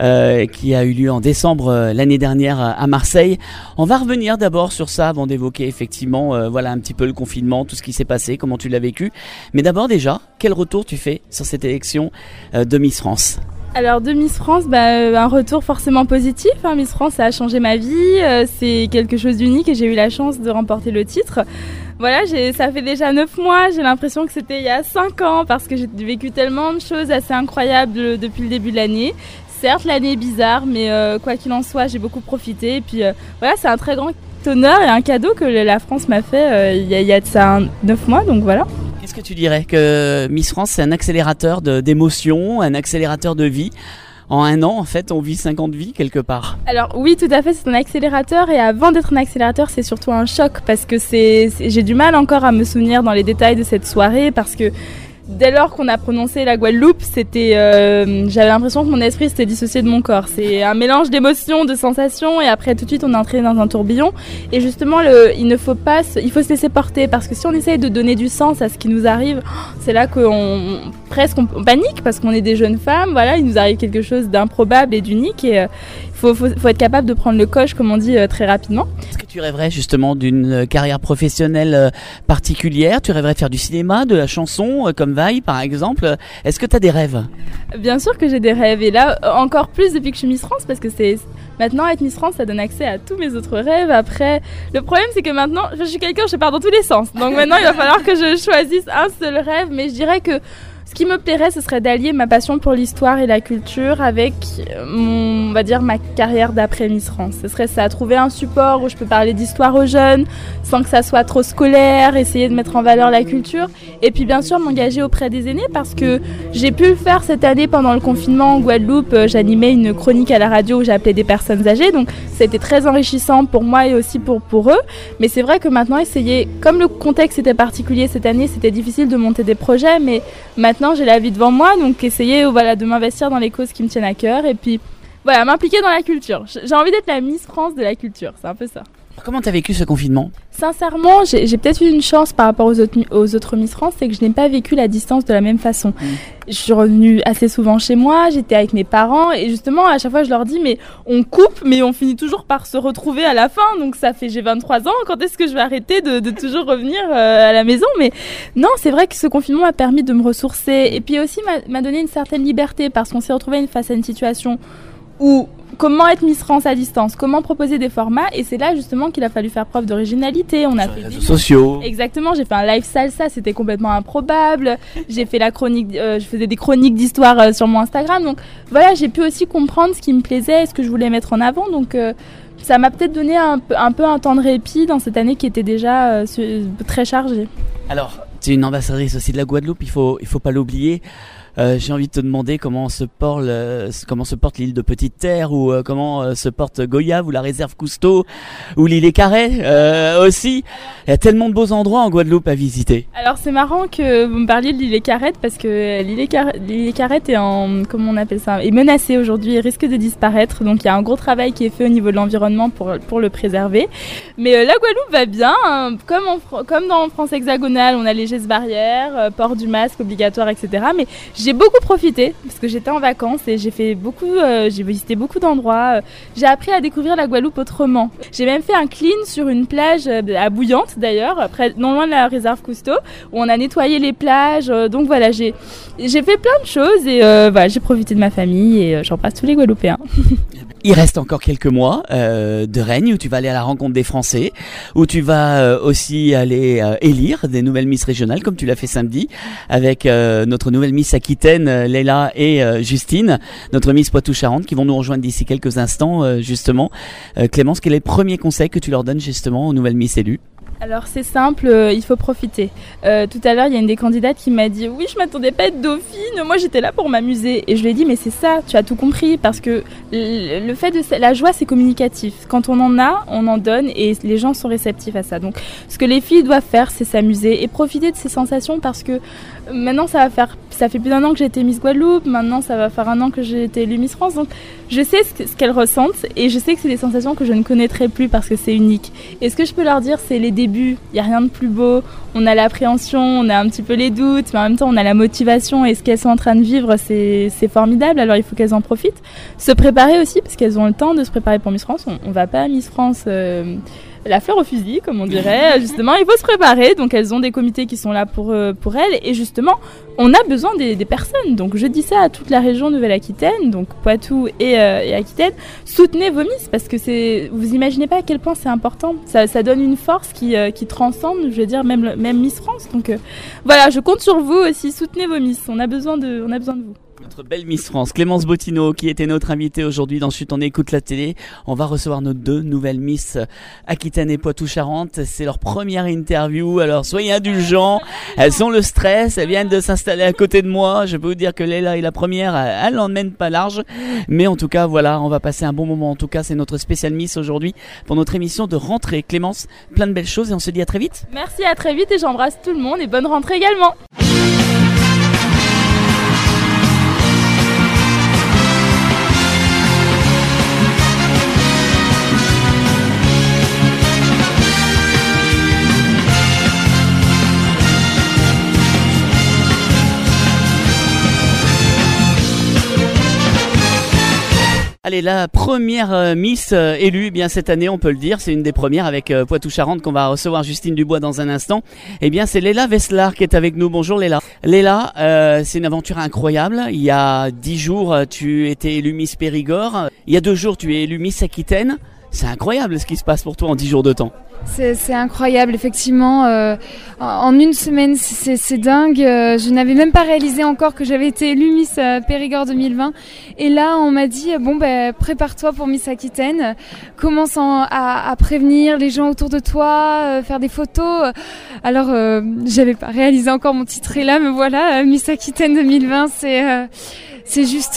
qui a eu lieu en décembre l'année dernière à Marseille. On va revenir d'abord sur ça avant d'évoquer effectivement voilà un petit peu le confinement, tout ce qui s'est passé, comment tu l'as vécu. Mais d'abord déjà, quel retour tu fais sur cette élection de Miss France ? Alors de Miss France, un retour forcément positif. Miss France, ça a changé ma vie. C'est quelque chose d'unique et j'ai eu la chance de remporter le titre. Voilà, ça fait déjà 9 mois. J'ai l'impression que c'était il y a 5 ans parce que j'ai vécu tellement de choses assez incroyables depuis le début de l'année. Certes, l'année est bizarre, mais quoi qu'il en soit, j'ai beaucoup profité. Et puis voilà, c'est un très grand honneur et un cadeau que la France m'a fait il y a de ça 9 mois. Donc voilà. Qu'est-ce que tu dirais que Miss France, c'est un accélérateur d'émotions, un accélérateur de vie ? En un an, en fait, on vit 50 vies quelque part. Alors oui, tout à fait, c'est un accélérateur. Et avant d'être un accélérateur, c'est surtout un choc. Parce que j'ai du mal encore à me souvenir dans les détails de cette soirée. Parce que dès lors qu'on a prononcé la Guadeloupe, j'avais l'impression que mon esprit s'était dissocié de mon corps. C'est un mélange d'émotions, de sensations, et après tout de suite on est entré dans un tourbillon. Et justement, il faut se laisser porter, parce que si on essaye de donner du sens à ce qui nous arrive, c'est là qu'on panique, parce qu'on est des jeunes femmes. Voilà, il nous arrive quelque chose d'improbable et d'unique, et faut être capable de prendre le coche, comme on dit, très rapidement. Est-ce que tu rêverais justement d'une carrière professionnelle particulière ? Tu rêverais de faire du cinéma, de la chanson, comme Vaille par exemple ? Est-ce que tu as des rêves ? Bien sûr que j'ai des rêves, et là encore plus depuis que je suis Miss France, parce que maintenant être Miss France, ça donne accès à tous mes autres rêves. Après, le problème c'est que maintenant, je suis quelqu'un, je pars dans tous les sens, donc maintenant il va falloir que je choisisse un seul rêve. Mais je dirais que ce qui me plairait, ce serait d'allier ma passion pour l'histoire et la culture avec ma carrière d'après Miss France. Ce serait ça, trouver un support où je peux parler d'histoire aux jeunes, sans que ça soit trop scolaire, essayer de mettre en valeur la culture, et puis bien sûr m'engager auprès des aînés, parce que j'ai pu le faire cette année pendant le confinement en Guadeloupe. J'animais une chronique à la radio où j'appelais des personnes âgées, donc ça a été très enrichissant pour moi et aussi pour eux. Mais c'est vrai que maintenant, comme le contexte était particulier cette année, c'était difficile de monter des projets, mais maintenant j'ai la vie devant moi, donc essayer de m'investir dans les causes qui me tiennent à cœur, et puis voilà, m'impliquer dans la culture. J'ai envie d'être la Miss France de la culture, c'est un peu ça. Comment t'as vécu ce confinement ? Sincèrement, j'ai peut-être eu une chance par rapport aux autres Miss France, c'est que je n'ai pas vécu la distance de la même façon. Je suis revenue assez souvent chez moi, j'étais avec mes parents, et justement à chaque fois je leur dis mais on coupe, mais on finit toujours par se retrouver à la fin. Donc j'ai 23 ans, quand est-ce que je vais arrêter de toujours revenir à la maison ? Mais non, c'est vrai que ce confinement m'a permis de me ressourcer, et puis aussi m'a donné une certaine liberté, parce qu'on s'est retrouvé face à une situation où comment être Miss France à distance, comment proposer des formats, et c'est là justement qu'il a fallu faire preuve d'originalité. On a fait des réseaux sociaux. Exactement, j'ai fait un live salsa, c'était complètement improbable. J'ai fait la chronique, je faisais des chroniques d'histoire sur mon Instagram. Donc voilà, j'ai pu aussi comprendre ce qui me plaisait et ce que je voulais mettre en avant. Donc ça m'a peut-être donné un peu un temps de répit dans cette année qui était déjà très chargée. Alors, tu es une ambassadrice aussi de la Guadeloupe, il faut pas l'oublier. J'ai envie de te demander comment se porte l'île de Petite Terre, ou comment se porte Goyave, ou la réserve Cousteau, ou l'île Les Carrés aussi. Il y a tellement de beaux endroits en Guadeloupe à visiter. Alors c'est marrant que vous me parliez de l'île Les Carrés, parce que l'île Les Carrés est menacée aujourd'hui et risque de disparaître. Donc il y a un gros travail qui est fait au niveau de l'environnement pour le préserver. Mais la Guadeloupe va bien, hein. Comme dans France hexagonale, on a les gestes barrières, port du masque obligatoire, etc. Mais j'ai beaucoup profité parce que j'étais en vacances et j'ai visité beaucoup d'endroits. J'ai appris à découvrir la Guadeloupe autrement. J'ai même fait un clean sur une plage à Bouillante d'ailleurs, non loin de la réserve Cousteau, où on a nettoyé les plages. Donc voilà, j'ai fait plein de choses et j'ai profité de ma famille et j'embrasse tous les Guadeloupéens. Il reste encore quelques mois de règne où tu vas aller à la rencontre des Français, où tu vas aussi aller élire des nouvelles Miss régionales comme tu l'as fait samedi avec notre nouvelle Miss Aquitaine, Leila et Justine, notre Miss Poitou-Charentes qui vont nous rejoindre d'ici quelques instants justement. Clémence, quel est le premier conseil que tu leur donnes justement aux nouvelles Miss élues ? Alors c'est simple, il faut profiter. Tout à l'heure, il y a une des candidates qui m'a dit « Oui, je m'attendais pas à être dauphine, moi j'étais là pour m'amuser. » Et je lui ai dit « Mais c'est ça, tu as tout compris, parce que le fait de la joie, c'est communicatif. Quand on en a, on en donne et les gens sont réceptifs à ça. Donc ce que les filles doivent faire, c'est s'amuser et profiter de ces sensations parce que maintenant ça fait plus d'1 an que j'ai été Miss Guadeloupe, maintenant ça va faire 1 an que j'ai été élue Miss France. Donc je sais ce qu'elles ressentent et je sais que c'est des sensations que je ne connaîtrai plus parce que c'est unique. Et ce que je peux leur dire, c'est les débuts. Il n'y a rien de plus beau, on a l'appréhension, on a un petit peu les doutes, mais en même temps on a la motivation et ce qu'elles sont en train de vivre c'est formidable, alors il faut qu'elles en profitent. Se préparer aussi, parce qu'elles ont le temps de se préparer pour Miss France, on va pas à Miss France la fleur au fusil, comme on dirait, justement, il faut se préparer, donc elles ont des comités qui sont là pour elles, et justement, on a besoin des personnes, donc je dis ça à toute la région Nouvelle-Aquitaine, donc Poitou et Aquitaine, soutenez vos Miss, parce que vous imaginez pas à quel point c'est important, ça donne une force qui transcende, je veux dire, même Miss France, donc voilà, je compte sur vous aussi, soutenez vos Miss, on a besoin de vous. Notre belle Miss France, Clémence Bottineau, qui était notre invitée aujourd'hui dans Chut, on écoute la télé. On va recevoir nos 2 nouvelles Miss Aquitaine et Poitou-Charentes. C'est leur première interview, alors soyez indulgents. Elles ont le stress, elles viennent de s'installer à côté de moi. Je peux vous dire que Leila est la première, elle n'emmène pas large. Mais en tout cas, voilà, on va passer un bon moment. En tout cas, c'est notre spécial Miss aujourd'hui pour notre émission de rentrée. Clémence, plein de belles choses et on se dit à très vite. Merci, à très vite et j'embrasse tout le monde et bonne rentrée également. Allez, la première Miss élue, eh bien cette année, on peut le dire, c'est une des premières avec Poitou-Charentes qu'on va recevoir Justine Dubois dans un instant. Eh bien, c'est Leila Veslar qui est avec nous. Bonjour Leila. Leila, c'est une aventure incroyable. Il y a 10 jours, tu étais élue Miss Périgord. Il y a 2 jours, tu es élue Miss Aquitaine. C'est incroyable ce qui se passe pour toi en 10 jours de temps. C'est incroyable, effectivement. En 1 semaine, c'est dingue. Je n'avais même pas réalisé encore que j'avais été élue Miss Périgord 2020. Et là, on m'a dit, prépare-toi pour Miss Aquitaine. Commence à prévenir les gens autour de toi, faire des photos. Alors, j'avais pas réalisé encore mon titre. Et là, me voilà, Miss Aquitaine 2020, c'est juste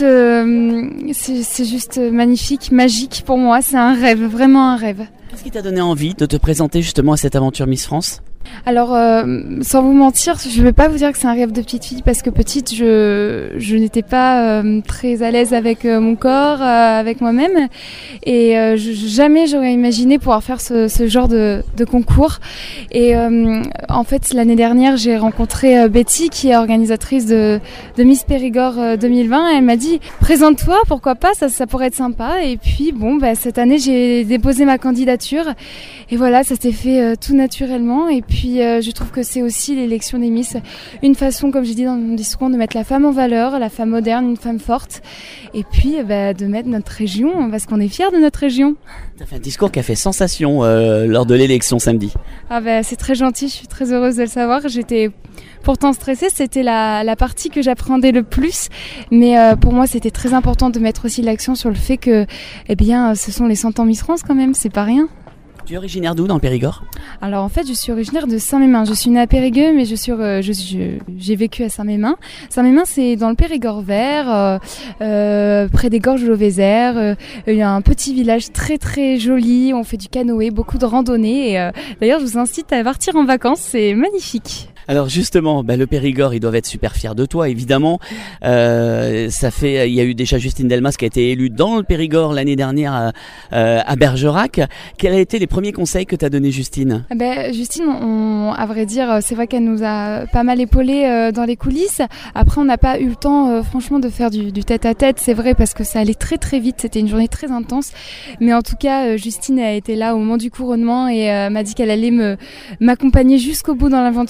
magnifique, magique pour moi. C'est un rêve, vraiment un rêve. Qu'est-ce qui t'a donné envie de te présenter justement à cette aventure Miss France ? Alors, sans vous mentir, je ne vais pas vous dire que c'est un rêve de petite fille parce que petite, je n'étais pas très à l'aise avec mon corps, avec moi-même, et jamais j'aurais imaginé pouvoir faire ce genre de concours. Et en fait, l'année dernière, j'ai rencontré Betty, qui est organisatrice de Miss Périgord 2020. Et elle m'a dit présente-toi, pourquoi pas, ça pourrait être sympa. Et puis cette année, j'ai déposé ma candidature, et voilà, ça s'est fait tout naturellement. Et puis je trouve que c'est aussi l'élection des Miss une façon, comme j'ai dit dans mon discours, de mettre la femme en valeur, la femme moderne, une femme forte, et puis de mettre notre région, parce qu'on est fiers de notre région. Tu as fait un discours qui a fait sensation lors de l'élection samedi. C'est très gentil, je suis très heureuse de le savoir. J'étais pourtant stressée, c'était la partie que j'appréhendais le plus, mais pour moi c'était très important de mettre aussi l'accent sur le fait que ce sont les 100 ans Miss France quand même, c'est pas rien. Tu es originaire d'où dans le Périgord ? Alors en fait, je suis originaire de Saint-Mémin. Je suis née à Périgueux, mais j'ai vécu à Saint-Mémin. Saint-Mémin, c'est dans le Périgord vert, près des gorges de l'Auvézère. Il y a un petit village très très joli. On fait du canoë, beaucoup de randonnées. Et, d'ailleurs, je vous incite à partir en vacances. C'est magnifique. Alors justement, le Périgord, ils doivent être super fiers de toi, évidemment. Il y a eu déjà Justine Delmas qui a été élue dans le Périgord l'année dernière à Bergerac. Quels ont été les premiers conseils que t'as donné Justine ? Justine, à vrai dire, c'est vrai qu'elle nous a pas mal épaulés dans les coulisses. Après, on n'a pas eu le temps, franchement, de faire du tête-à-tête. C'est vrai, parce que ça allait très très vite. C'était une journée très intense. Mais en tout cas, Justine a été là au moment du couronnement et m'a dit qu'elle allait m'accompagner jusqu'au bout dans l'aventure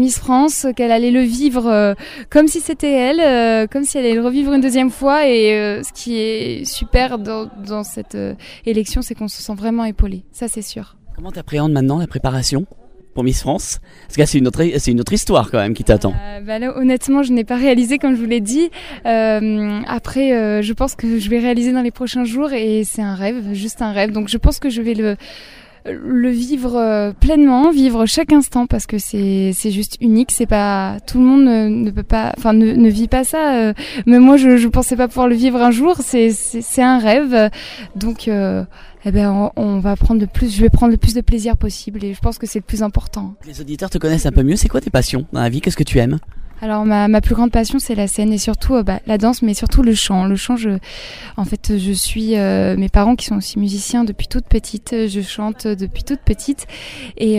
Miss France, qu'elle allait le vivre comme si c'était elle, comme si elle allait le revivre une deuxième fois. Et ce qui est super dans cette élection, c'est qu'on se sent vraiment épaulé. Ça, c'est sûr. Comment t'appréhendes maintenant la préparation pour Miss France? Parce que là, c'est une autre histoire quand même qui t'attend. Là, honnêtement, je n'ai pas réalisé comme je vous l'ai dit. Après, je pense que je vais réaliser dans les prochains jours et c'est un rêve, juste un rêve. Donc je pense que je vais le vivre pleinement, vivre chaque instant parce que c'est juste unique. C'est pas tout le monde ne peut pas, enfin ne vit pas ça. Mais moi, je pensais pas pouvoir le vivre un jour. C'est un rêve. Donc on va prendre je vais prendre le plus de plaisir possible et je pense que c'est le plus important. Les auditeurs te connaissent un peu mieux. C'est quoi tes passions dans la vie? Qu'est-ce que tu aimes? Alors ma plus grande passion c'est la scène et surtout la danse, mais surtout le chant. Le chant, je suis mes parents qui sont aussi musiciens depuis toute petite, je chante depuis toute petite et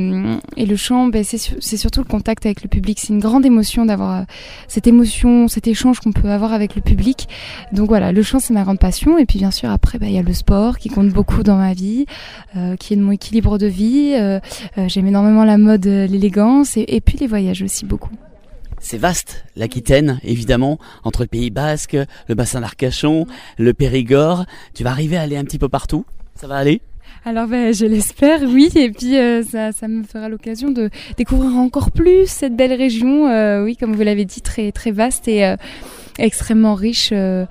le chant, c'est surtout le contact avec le public. C'est une grande émotion d'avoir cette émotion, cet échange qu'on peut avoir avec le public. Donc voilà, le chant c'est ma grande passion et puis bien sûr après il y a le sport qui compte beaucoup dans ma vie, qui est de mon équilibre de vie. J'aime énormément la mode, l'élégance et puis les voyages aussi beaucoup. C'est vaste, l'Aquitaine, évidemment, entre le Pays Basque, le bassin d'Arcachon, le Périgord. Tu vas arriver à aller un petit peu partout? Ça va aller? Alors je l'espère, oui, et puis ça me fera l'occasion de découvrir encore plus cette belle région, oui, comme vous l'avez dit, très très vaste et extrêmement riche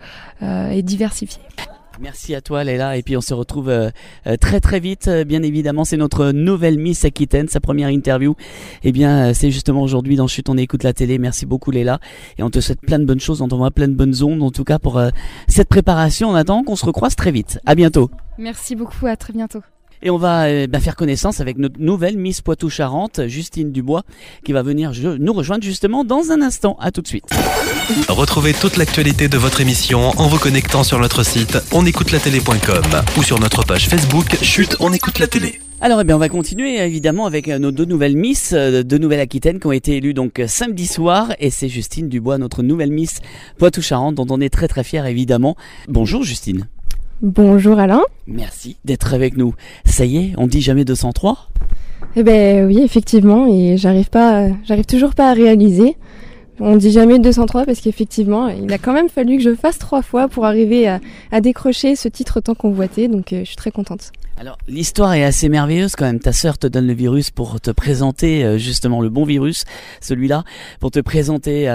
et diversifiée. Merci à toi Léla, et puis on se retrouve très très vite, bien évidemment. C'est notre nouvelle Miss Aquitaine, sa première interview. Eh bien c'est justement aujourd'hui dans Chut, on écoute la télé. Merci beaucoup Léla, et on te souhaite plein de bonnes choses, on t'envoie plein de bonnes ondes en tout cas pour cette préparation. En attendant qu'on se recroise très vite. À bientôt. Merci beaucoup, à très bientôt. Et on va faire connaissance avec notre nouvelle Miss Poitou-Charentes, Justine Dubois, qui va venir nous rejoindre justement dans un instant. À tout de suite. Retrouvez toute l'actualité de votre émission en vous connectant sur notre site onécoutelatélé.com ou sur notre page Facebook Chut, on écoute la télé. Alors on va continuer évidemment avec nos deux nouvelles Miss de Nouvelle-Aquitaine qui ont été élues donc samedi soir, et c'est Justine Dubois, notre nouvelle Miss Poitou-Charentes, dont on est très très fiers évidemment. Bonjour Justine. Bonjour Alain. Merci d'être avec nous. Ça y est, on dit jamais 203 ? Eh ben oui, effectivement, et j'arrive toujours pas à réaliser. On dit jamais 203 parce qu'effectivement, il a quand même fallu que je fasse 3 fois pour arriver à décrocher ce titre tant convoité, donc je suis très contente. Alors, l'histoire est assez merveilleuse quand même. Ta sœur te donne le virus pour te présenter, justement le bon virus, celui-là, pour te présenter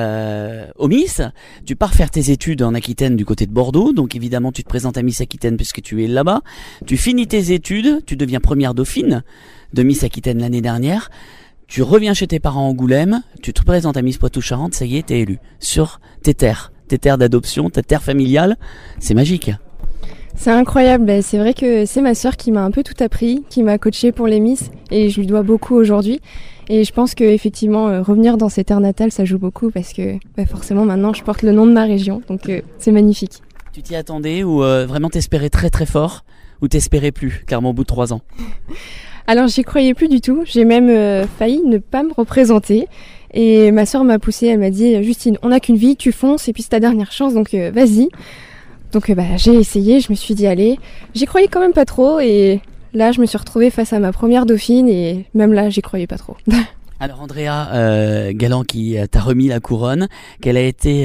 au Miss. Tu pars faire tes études en Aquitaine du côté de Bordeaux, donc évidemment tu te présentes à Miss Aquitaine puisque tu es là-bas. Tu finis tes études, tu deviens première dauphine de Miss Aquitaine l'année dernière. Tu reviens chez tes parents à Angoulême, tu te présentes à Miss Poitou-Charentes, ça y est, t'es élue sur tes terres d'adoption, ta terre familiale. C'est magique. C'est incroyable, c'est vrai que c'est ma sœur qui m'a un peu tout appris, qui m'a coachée pour les Miss, et je lui dois beaucoup aujourd'hui. Et je pense que effectivement revenir dans ces terres natales, ça joue beaucoup parce que forcément maintenant je porte le nom de ma région, donc c'est magnifique. Tu t'y attendais ou vraiment t'espérais très très fort, ou t'espérais plus, clairement au bout de 3 ans? Alors j'y croyais plus du tout, j'ai même failli ne pas me représenter. Et ma sœur m'a poussée, elle m'a dit « Justine, on n'a qu'une vie, tu fonces et puis c'est ta dernière chance, donc vas-y ». Donc j'ai essayé, je me suis dit allez, j'y croyais quand même pas trop et là je me suis retrouvée face à ma première dauphine et même là j'y croyais pas trop. Alors Andrea Galland qui t'a remis la couronne, quel a été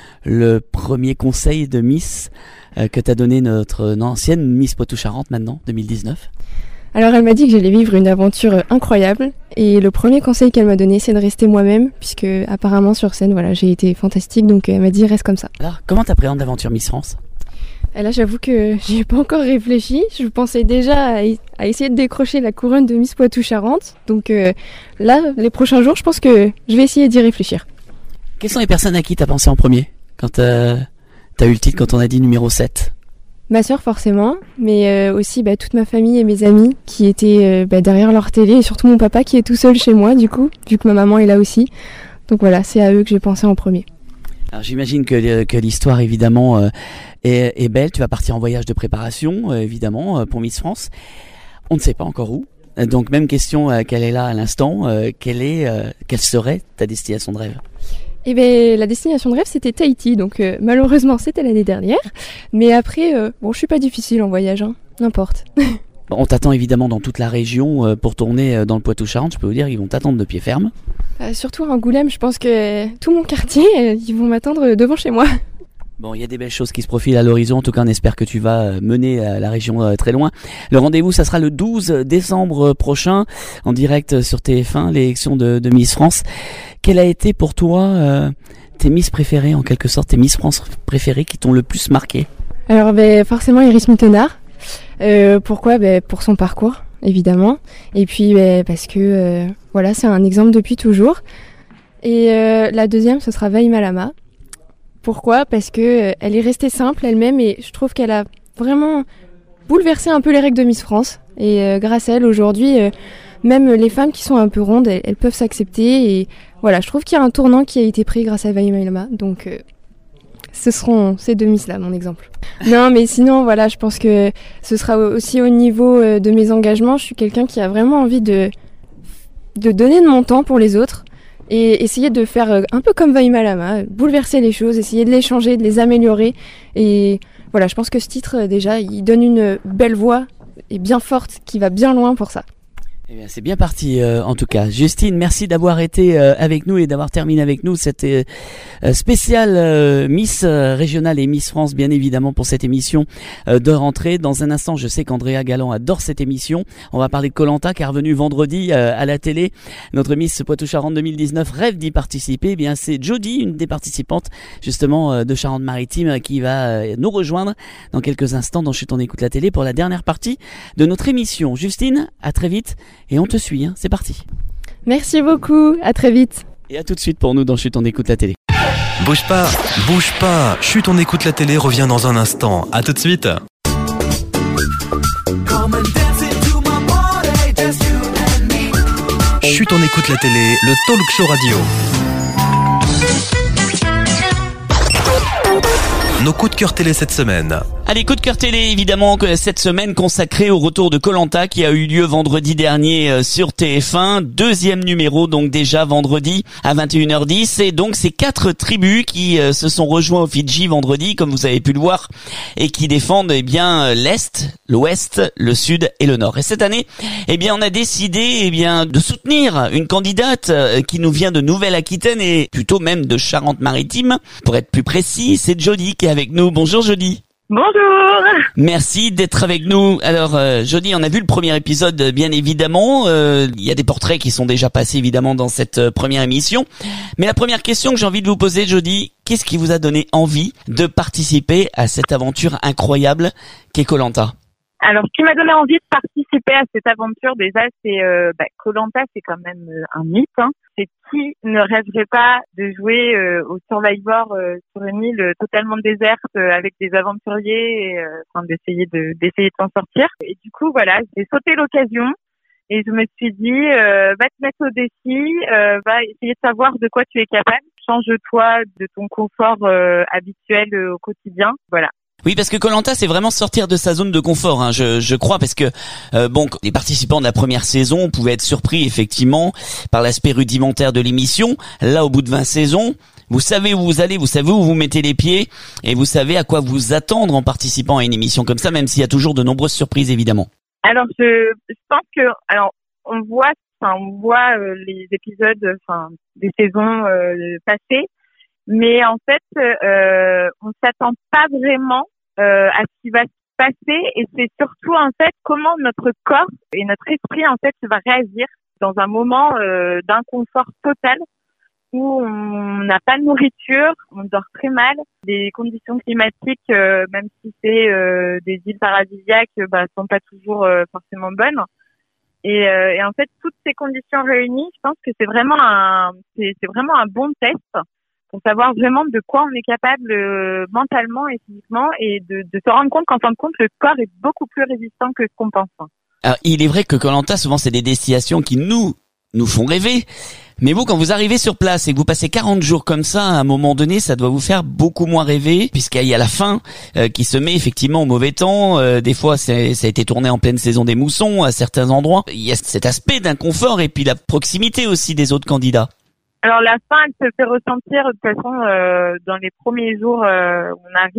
le premier conseil de Miss que t'a donné notre ancienne Miss Poitou-Charentes maintenant, 2019 ? Alors elle m'a dit que j'allais vivre une aventure incroyable et le premier conseil qu'elle m'a donné c'est de rester moi-même puisque apparemment sur scène voilà j'ai été fantastique, donc elle m'a dit reste comme ça. Alors comment t'appréhendes l'aventure Miss France ? Et là j'avoue que j'y ai pas encore réfléchi, je pensais déjà à essayer de décrocher la couronne de Miss Poitou-Charentes, donc là les prochains jours je pense que je vais essayer d'y réfléchir. Quelles sont les personnes à qui t'as pensé en premier quand t'as eu le titre, quand on a dit numéro 7 ? Ma sœur forcément, mais aussi toute ma famille et mes amis qui étaient derrière leur télé, et surtout mon papa qui est tout seul chez moi du coup, vu que ma maman est là aussi. Donc voilà, c'est à eux que j'ai pensé en premier. Alors j'imagine que l'histoire évidemment est belle. Tu vas partir en voyage de préparation évidemment pour Miss France. On ne sait pas encore où. Donc même question qu'elle est là à l'instant. Quelle serait ta destination de rêve ? Eh bien, la destination de rêve, c'était Tahiti, donc malheureusement, c'était l'année dernière. Mais après, je suis pas difficile en voyage, hein. N'importe. On t'attend évidemment dans toute la région pour tourner dans le Poitou-Charentes. Je peux vous dire qu'ils vont t'attendre de pied ferme. Surtout à Angoulême, je pense que tout mon quartier, ils vont m'attendre devant chez moi. Bon, il y a des belles choses qui se profilent à l'horizon. En tout cas, on espère que tu vas mener la région très loin. Le rendez-vous, ça sera le 12 décembre prochain, en direct sur TF1, l'élection de Miss France. Quelle a été pour toi tes Miss préférées, en quelque sorte, tes Miss France préférées qui t'ont le plus marqué? Alors, forcément, Iris Mittenard. Pourquoi? Pour son parcours, évidemment. Et puis, parce que, voilà, c'est un exemple depuis toujours. Et la deuxième, ce sera Veille Malama. Pourquoi? Parce que elle est restée simple elle-même et je trouve qu'elle a vraiment bouleversé un peu les règles de Miss France. Et grâce à elle, aujourd'hui, même les femmes qui sont un peu rondes, elles peuvent s'accepter. Et voilà, je trouve qu'il y a un tournant qui a été pris grâce à Veille Malama. Donc, ce seront ces deux Miss-là, mon exemple. Non, mais sinon, voilà, je pense que ce sera aussi au niveau de mes engagements. Je suis quelqu'un qui a vraiment envie de donner de mon temps pour les autres. Et essayer de faire un peu comme Veille Malama, bouleverser les choses, essayer de les changer, de les améliorer. Et voilà, je pense que ce titre, déjà, il donne une belle voix et bien forte qui va bien loin pour ça. Eh bien, c'est bien parti en tout cas. Justine, merci d'avoir été avec nous et d'avoir terminé avec nous cette spéciale Miss régionale et Miss France, bien évidemment, pour cette émission de rentrée. Dans un instant, je sais qu'Andrea Galland adore cette émission. On va parler de Koh-Lanta qui est revenu vendredi à la télé. Notre Miss Poitou-Charentes 2019 rêve d'y participer. Eh bien, c'est Jody, une des participantes justement de Charente-Maritime, qui va nous rejoindre dans quelques instants dans Chut on écoute la télé pour la dernière partie de notre émission. Justine, à très vite. Et on te suit, hein. C'est parti. Merci beaucoup, à très vite. Et à tout de suite pour nous dans Chut on écoute la télé. Bouge pas, bouge pas. Chut on écoute la télé revient dans un instant. À tout de suite. Chut on écoute la télé, le talk show radio. Nos coups de cœur télé cette semaine. Allez, coup de cœur télé, évidemment, cette semaine consacrée au retour de Koh-Lanta qui a eu lieu vendredi dernier sur TF1. Deuxième numéro, donc déjà vendredi à 21h10. Et donc, c'est 4 tribus qui se sont rejoints au Fidji vendredi, comme vous avez pu le voir, et qui défendent, eh bien, l'Est, l'Ouest, le Sud et le Nord. Et cette année, eh bien, on a décidé, eh bien, de soutenir une candidate qui nous vient de Nouvelle-Aquitaine et plutôt même de Charente-Maritime. Pour être plus précis, c'est Jody qui est avec nous. Bonjour Jody. Bonjour. Merci d'être avec nous. Alors Jody, on a vu le premier épisode bien évidemment. Il y a des portraits qui sont déjà passés évidemment dans cette première émission. Mais la première question que j'ai envie de vous poser, Jody, qu'est-ce qui vous a donné envie de participer à cette aventure incroyable qu'est Koh-Lanta ? Alors, ce qui m'a donné envie de participer à cette aventure, déjà, c'est Koh-Lanta, c'est quand même un mythe. Hein. C'est qui ne rêverait pas de jouer au Survivor sur une île totalement déserte avec des aventuriers, et, d'essayer de s'en sortir. Et du coup, voilà, j'ai sauté l'occasion et je me suis dit, va te mettre au défi, va essayer de savoir de quoi tu es capable. Change-toi de ton confort habituel au quotidien. Voilà. Oui, parce que Koh-Lanta, c'est vraiment sortir de sa zone de confort, hein, je crois, parce que les participants de la première saison pouvaient être surpris effectivement par l'aspect rudimentaire de l'émission. Là, au bout de 20 saisons, vous savez où vous allez, vous savez où vous mettez les pieds et vous savez à quoi vous attendre en participant à une émission comme ça, même s'il y a toujours de nombreuses surprises évidemment. Alors, je pense que, on voit les épisodes, des saisons passées. Mais en fait, on s'attend pas vraiment à ce qui va se passer, et c'est surtout en fait comment notre corps et notre esprit en fait va réagir dans un moment d'inconfort total où on n'a pas de nourriture, on dort très mal, les conditions climatiques, même si c'est des îles paradisiaques, sont pas toujours forcément bonnes. Et en fait, toutes ces conditions réunies, je pense que c'est vraiment un bon test pour savoir vraiment de quoi on est capable mentalement et physiquement, et de se rendre compte qu'en fin de compte, le corps est beaucoup plus résistant que ce qu'on pense. Alors, il est vrai que Koh-Lanta, souvent, c'est des destinations qui nous font rêver. Mais vous, quand vous arrivez sur place et que vous passez 40 jours comme ça, à un moment donné, ça doit vous faire beaucoup moins rêver, puisqu'il y a la faim qui se met effectivement au mauvais temps. Des fois, ça a été tourné en pleine saison des moussons à certains endroits. Il y a cet aspect d'inconfort et puis la proximité aussi des autres candidats. Alors la faim, elle se fait ressentir de toute façon dans les premiers jours où on arrive.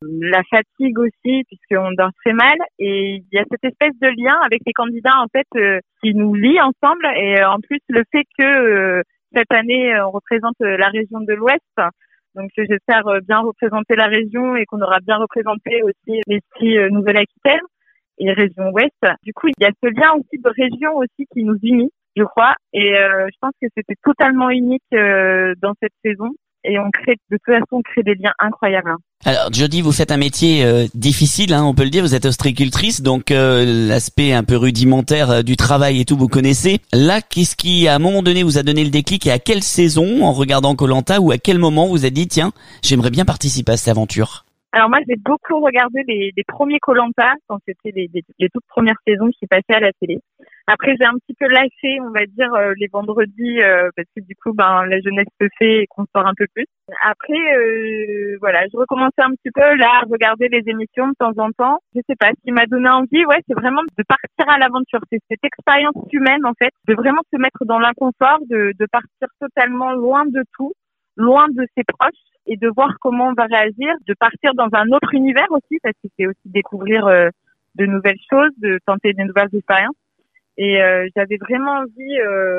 la fatigue aussi, puisqu'on dort très mal. Et il y a cette espèce de lien avec les candidats, en fait, qui nous lie ensemble. Et en plus, le fait que cette année, on représente la région de l'Ouest, donc j'espère bien représenter la région et qu'on aura bien représenté aussi les 6 Nouvelle-Aquitaine et région Ouest. Du coup, il y a ce lien aussi de région aussi qui nous unit, je crois. Et je pense que c'était totalement unique dans cette saison. Et on crée des liens incroyables. Alors Jody, vous faites un métier difficile, on peut le dire, vous êtes ostréicultrice, donc l'aspect un peu rudimentaire du travail et tout, vous connaissez. Là, qu'est-ce qui, à un moment donné, vous a donné le déclic et à quelle saison, en regardant Koh-Lanta, ou à quel moment vous avez dit, tiens, j'aimerais bien participer à cette aventure? Alors moi, j'ai beaucoup regardé les premiers Koh-Lanta, quand c'était les toutes premières saisons qui passaient à la télé. Après, j'ai un petit peu lâché, on va dire, les vendredis, parce que du coup, la jeunesse se fait et qu'on sort un peu plus. Après, voilà, je recommençais un petit peu là à regarder les émissions de temps en temps. Je sais pas, ce qui m'a donné envie, c'est vraiment de partir à l'aventure. C'est cette expérience humaine, en fait, de vraiment se mettre dans l'inconfort, de partir totalement loin de tout, loin de ses proches, et de voir comment on va réagir, de partir dans un autre univers aussi, parce que c'est aussi découvrir de nouvelles choses, de tenter de nouvelles expériences. Et j'avais vraiment envie,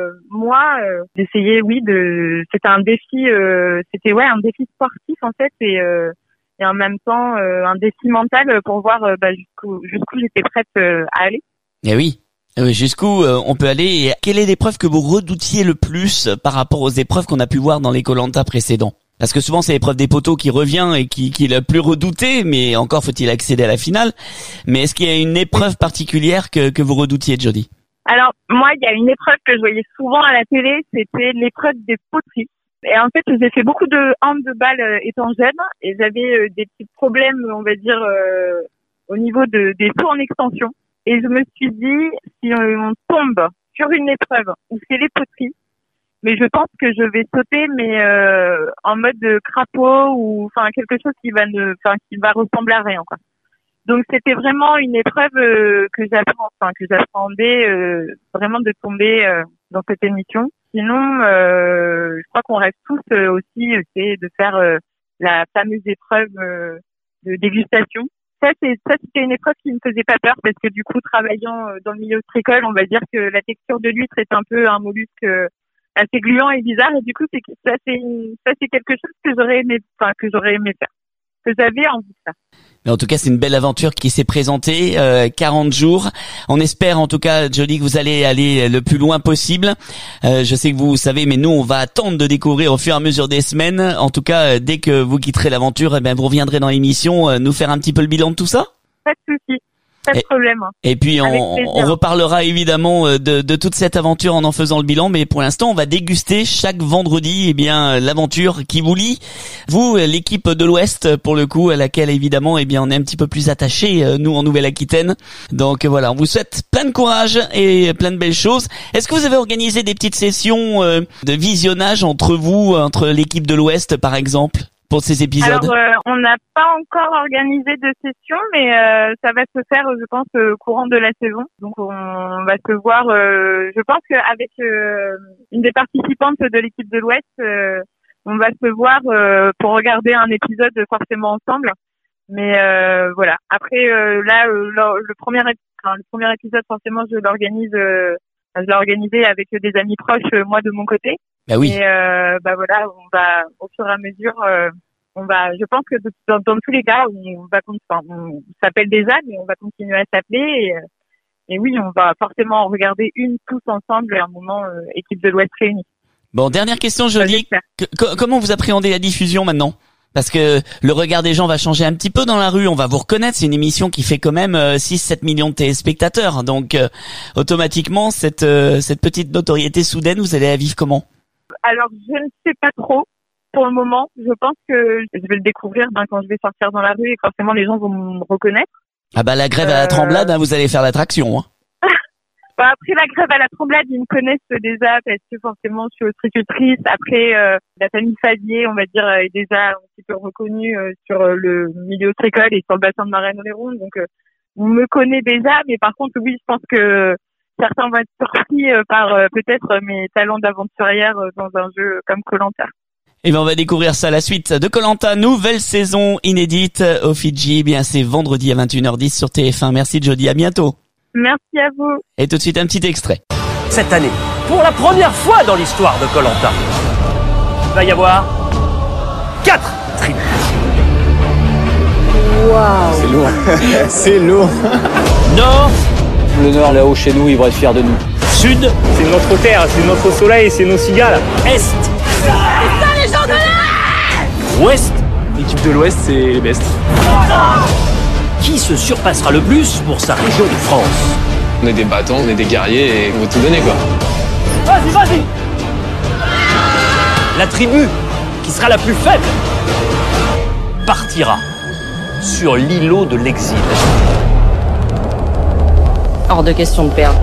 d'essayer, c'était un défi, un défi sportif en fait, et en même temps un défi mental pour voir jusqu'où j'étais prête à aller. Eh oui. Jusqu'où on peut aller, et quelle est l'épreuve que vous redoutiez le plus par rapport aux épreuves qu'on a pu voir dans les Koh-Lanta précédents? Parce que souvent c'est l'épreuve des poteaux qui revient et qui est la plus redoutée, mais encore faut-il accéder à la finale. Mais est-ce qu'il y a une épreuve particulière que vous redoutiez, Jody? Alors moi, il y a une épreuve que je voyais souvent à la télé, c'était l'épreuve des poteries. Et en fait, j'ai fait beaucoup de handball étant jeune, et j'avais des petits problèmes, on va dire, au niveau des sauts en extension. Et je me suis dit, si on tombe sur une épreuve où c'est les poteries, mais je pense que je vais sauter, mais en mode crapaud, ou quelque chose qui va ressembler à rien, quoi. Donc c'était vraiment une épreuve que j'appréhendais vraiment de tomber dans cette émission. Sinon, je crois qu'on rêve tous aussi, c'est de faire la fameuse épreuve de dégustation. Ça c'était une épreuve qui me faisait pas peur, parce que du coup, travaillant dans le milieu ostréicole, on va dire que la texture de l'huître est un peu un mollusque assez gluant et bizarre, et du coup c'est quelque chose que j'aurais aimé faire, que j'avais envie de faire. Mais en tout cas, c'est une belle aventure qui s'est présentée, 40 jours. On espère en tout cas, Jody, que vous allez aller le plus loin possible. Je sais que vous savez, mais nous, on va attendre de découvrir au fur et à mesure des semaines. En tout cas, dès que vous quitterez l'aventure, vous reviendrez dans l'émission nous faire un petit peu le bilan de tout ça. Pas de souci. Pas de problème. Et puis on reparlera évidemment de toute cette aventure en faisant le bilan, mais pour l'instant on va déguster chaque vendredi l'aventure qui vous lie. Vous, l'équipe de l'Ouest pour le coup, à laquelle évidemment on est un petit peu plus attachés nous en Nouvelle-Aquitaine. Donc voilà, on vous souhaite plein de courage et plein de belles choses. Est-ce que vous avez organisé des petites sessions de visionnage entre l'équipe de l'Ouest par exemple? Pour ces épisodes? Alors, on n'a pas encore organisé de session, mais ça va se faire, je pense, courant de la saison. Donc, on va se voir, je pense qu'avec une des participantes de l'équipe de l'Ouest, on va se voir pour regarder un épisode forcément ensemble. Mais voilà. Après, le premier épisode, forcément, je l'ai organisé avec des amis proches, moi de mon côté. Bah oui. Et voilà, on va au fur et à mesure, je pense que dans tous les cas, on s'appelle déjà, mais on va continuer à s'appeler, et oui, on va forcément regarder une tous ensemble à un moment, équipe de l'Ouest réunie. Bon, dernière question, Jolie. Comment vous appréhendez la diffusion maintenant? Parce que le regard des gens va changer un petit peu dans la rue, on va vous reconnaître, c'est une émission qui fait quand même 6-7 millions de téléspectateurs, donc automatiquement cette petite notoriété soudaine, vous allez la vivre comment? Alors, je ne sais pas trop pour le moment. Je pense que je vais le découvrir quand je vais sortir dans la rue, et forcément les gens vont me reconnaître. Ah bah la grève à la Tremblade, vous allez faire l'attraction. Après la grève à la Tremblade, ils me connaissent déjà parce que forcément je suis ostréicultrice. Après, la famille Favier, on va dire, est déjà un petit peu reconnue sur le milieu ostréicole et sur le bassin de Marais-Oléron. Donc, on me connaît déjà, mais par contre, oui, je pense que certains vont être surpris par peut-être mes talents d'aventurière dans un jeu comme Koh-Lanta. Et ben on va découvrir ça, la suite de Koh-Lanta, nouvelle saison inédite aux Fidji. Bien, c'est vendredi à 21h10 sur TF1. Merci Jody, à bientôt. Merci à vous. Et tout de suite un petit extrait. Cette année, pour la première fois dans l'histoire de Koh-Lanta, il va y avoir 4 tribus. Waouh. C'est lourd. C'est lourd. Nord. Le Nord, là-haut, chez nous, ils vont être fiers de nous. Sud. C'est notre terre, c'est notre soleil, c'est nos cigales. Est. C'est ça les gens de l'Est. Ouest. L'équipe de l'Ouest, c'est les bestes. Qui se surpassera le plus pour sa région de France? On est des battants, on est des guerriers et on veut tout donner, quoi. Vas-y, vas-y. La tribu qui sera la plus faible partira sur l'îlot de l'exil. Hors de question de perdre.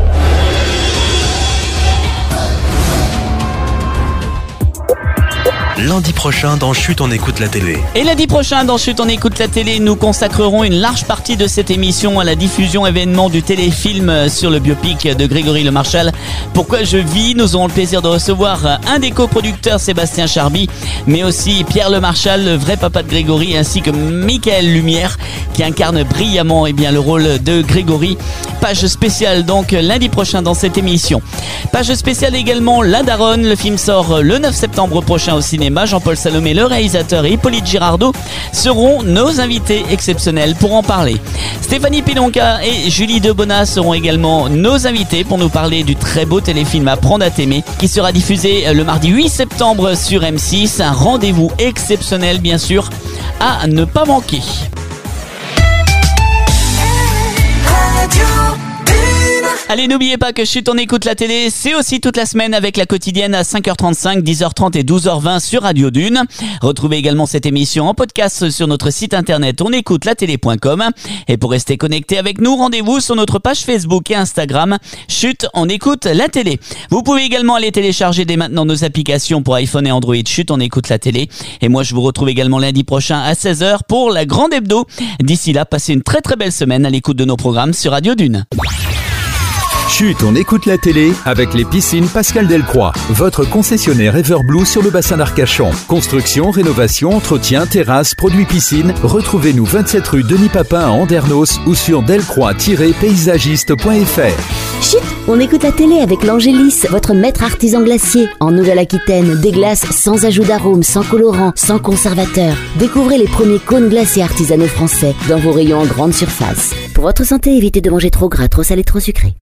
Lundi prochain dans Chut, on écoute la télé. Et lundi prochain dans Chut, on écoute la télé, nous consacrerons une large partie de cette émission à la diffusion événement du téléfilm sur le biopic de Grégory Le Marchal. Pourquoi je vis, nous aurons le plaisir de recevoir un des coproducteurs, Sébastien Charby, mais aussi Pierre Le Marchal, le vrai papa de Grégory, ainsi que Michael Lumière, qui incarne brillamment le rôle de Grégory. Page spéciale donc lundi prochain dans cette émission. Page spéciale également La Daronne, le film sort le 9 septembre prochain au cinéma. Jean-Paul Salomé, le réalisateur, et Hippolyte Girardot seront nos invités exceptionnels pour en parler. Stéphanie Pilonka et Julie Debona seront également nos invités pour nous parler du très beau téléfilm Apprendre à t'aimer qui sera diffusé le mardi 8 septembre sur M6. Un rendez-vous exceptionnel bien sûr à ne pas manquer. Allez, n'oubliez pas que Chut, on écoute la télé, c'est aussi toute la semaine avec la quotidienne à 5h35, 10h30 et 12h20 sur Radio Dune. Retrouvez également cette émission en podcast sur notre site internet onécoutelatélé.com. Et pour rester connecté avec nous, rendez-vous sur notre page Facebook et Instagram. Chut, on écoute la télé. Vous pouvez également aller télécharger dès maintenant nos applications pour iPhone et Android. Chut, on écoute la télé. Et moi, je vous retrouve également lundi prochain à 16h pour la grande hebdo. D'ici là, passez une très très belle semaine à l'écoute de nos programmes sur Radio Dune. Chut, on écoute la télé avec les piscines Pascal Delcroix, votre concessionnaire Everblue sur le bassin d'Arcachon. Construction, rénovation, entretien, terrasse, produits piscine. Retrouvez-nous 27 rue Denis Papin à Andernos ou sur delcroix-paysagiste.fr. Chut, on écoute la télé avec l'Angélis, votre maître artisan glacier. En Nouvelle-Aquitaine, des glaces sans ajout d'arôme, sans colorant, sans conservateur. Découvrez les premiers cônes glacés artisanaux français dans vos rayons en grande surface. Pour votre santé, évitez de manger trop gras, trop salé, trop sucré.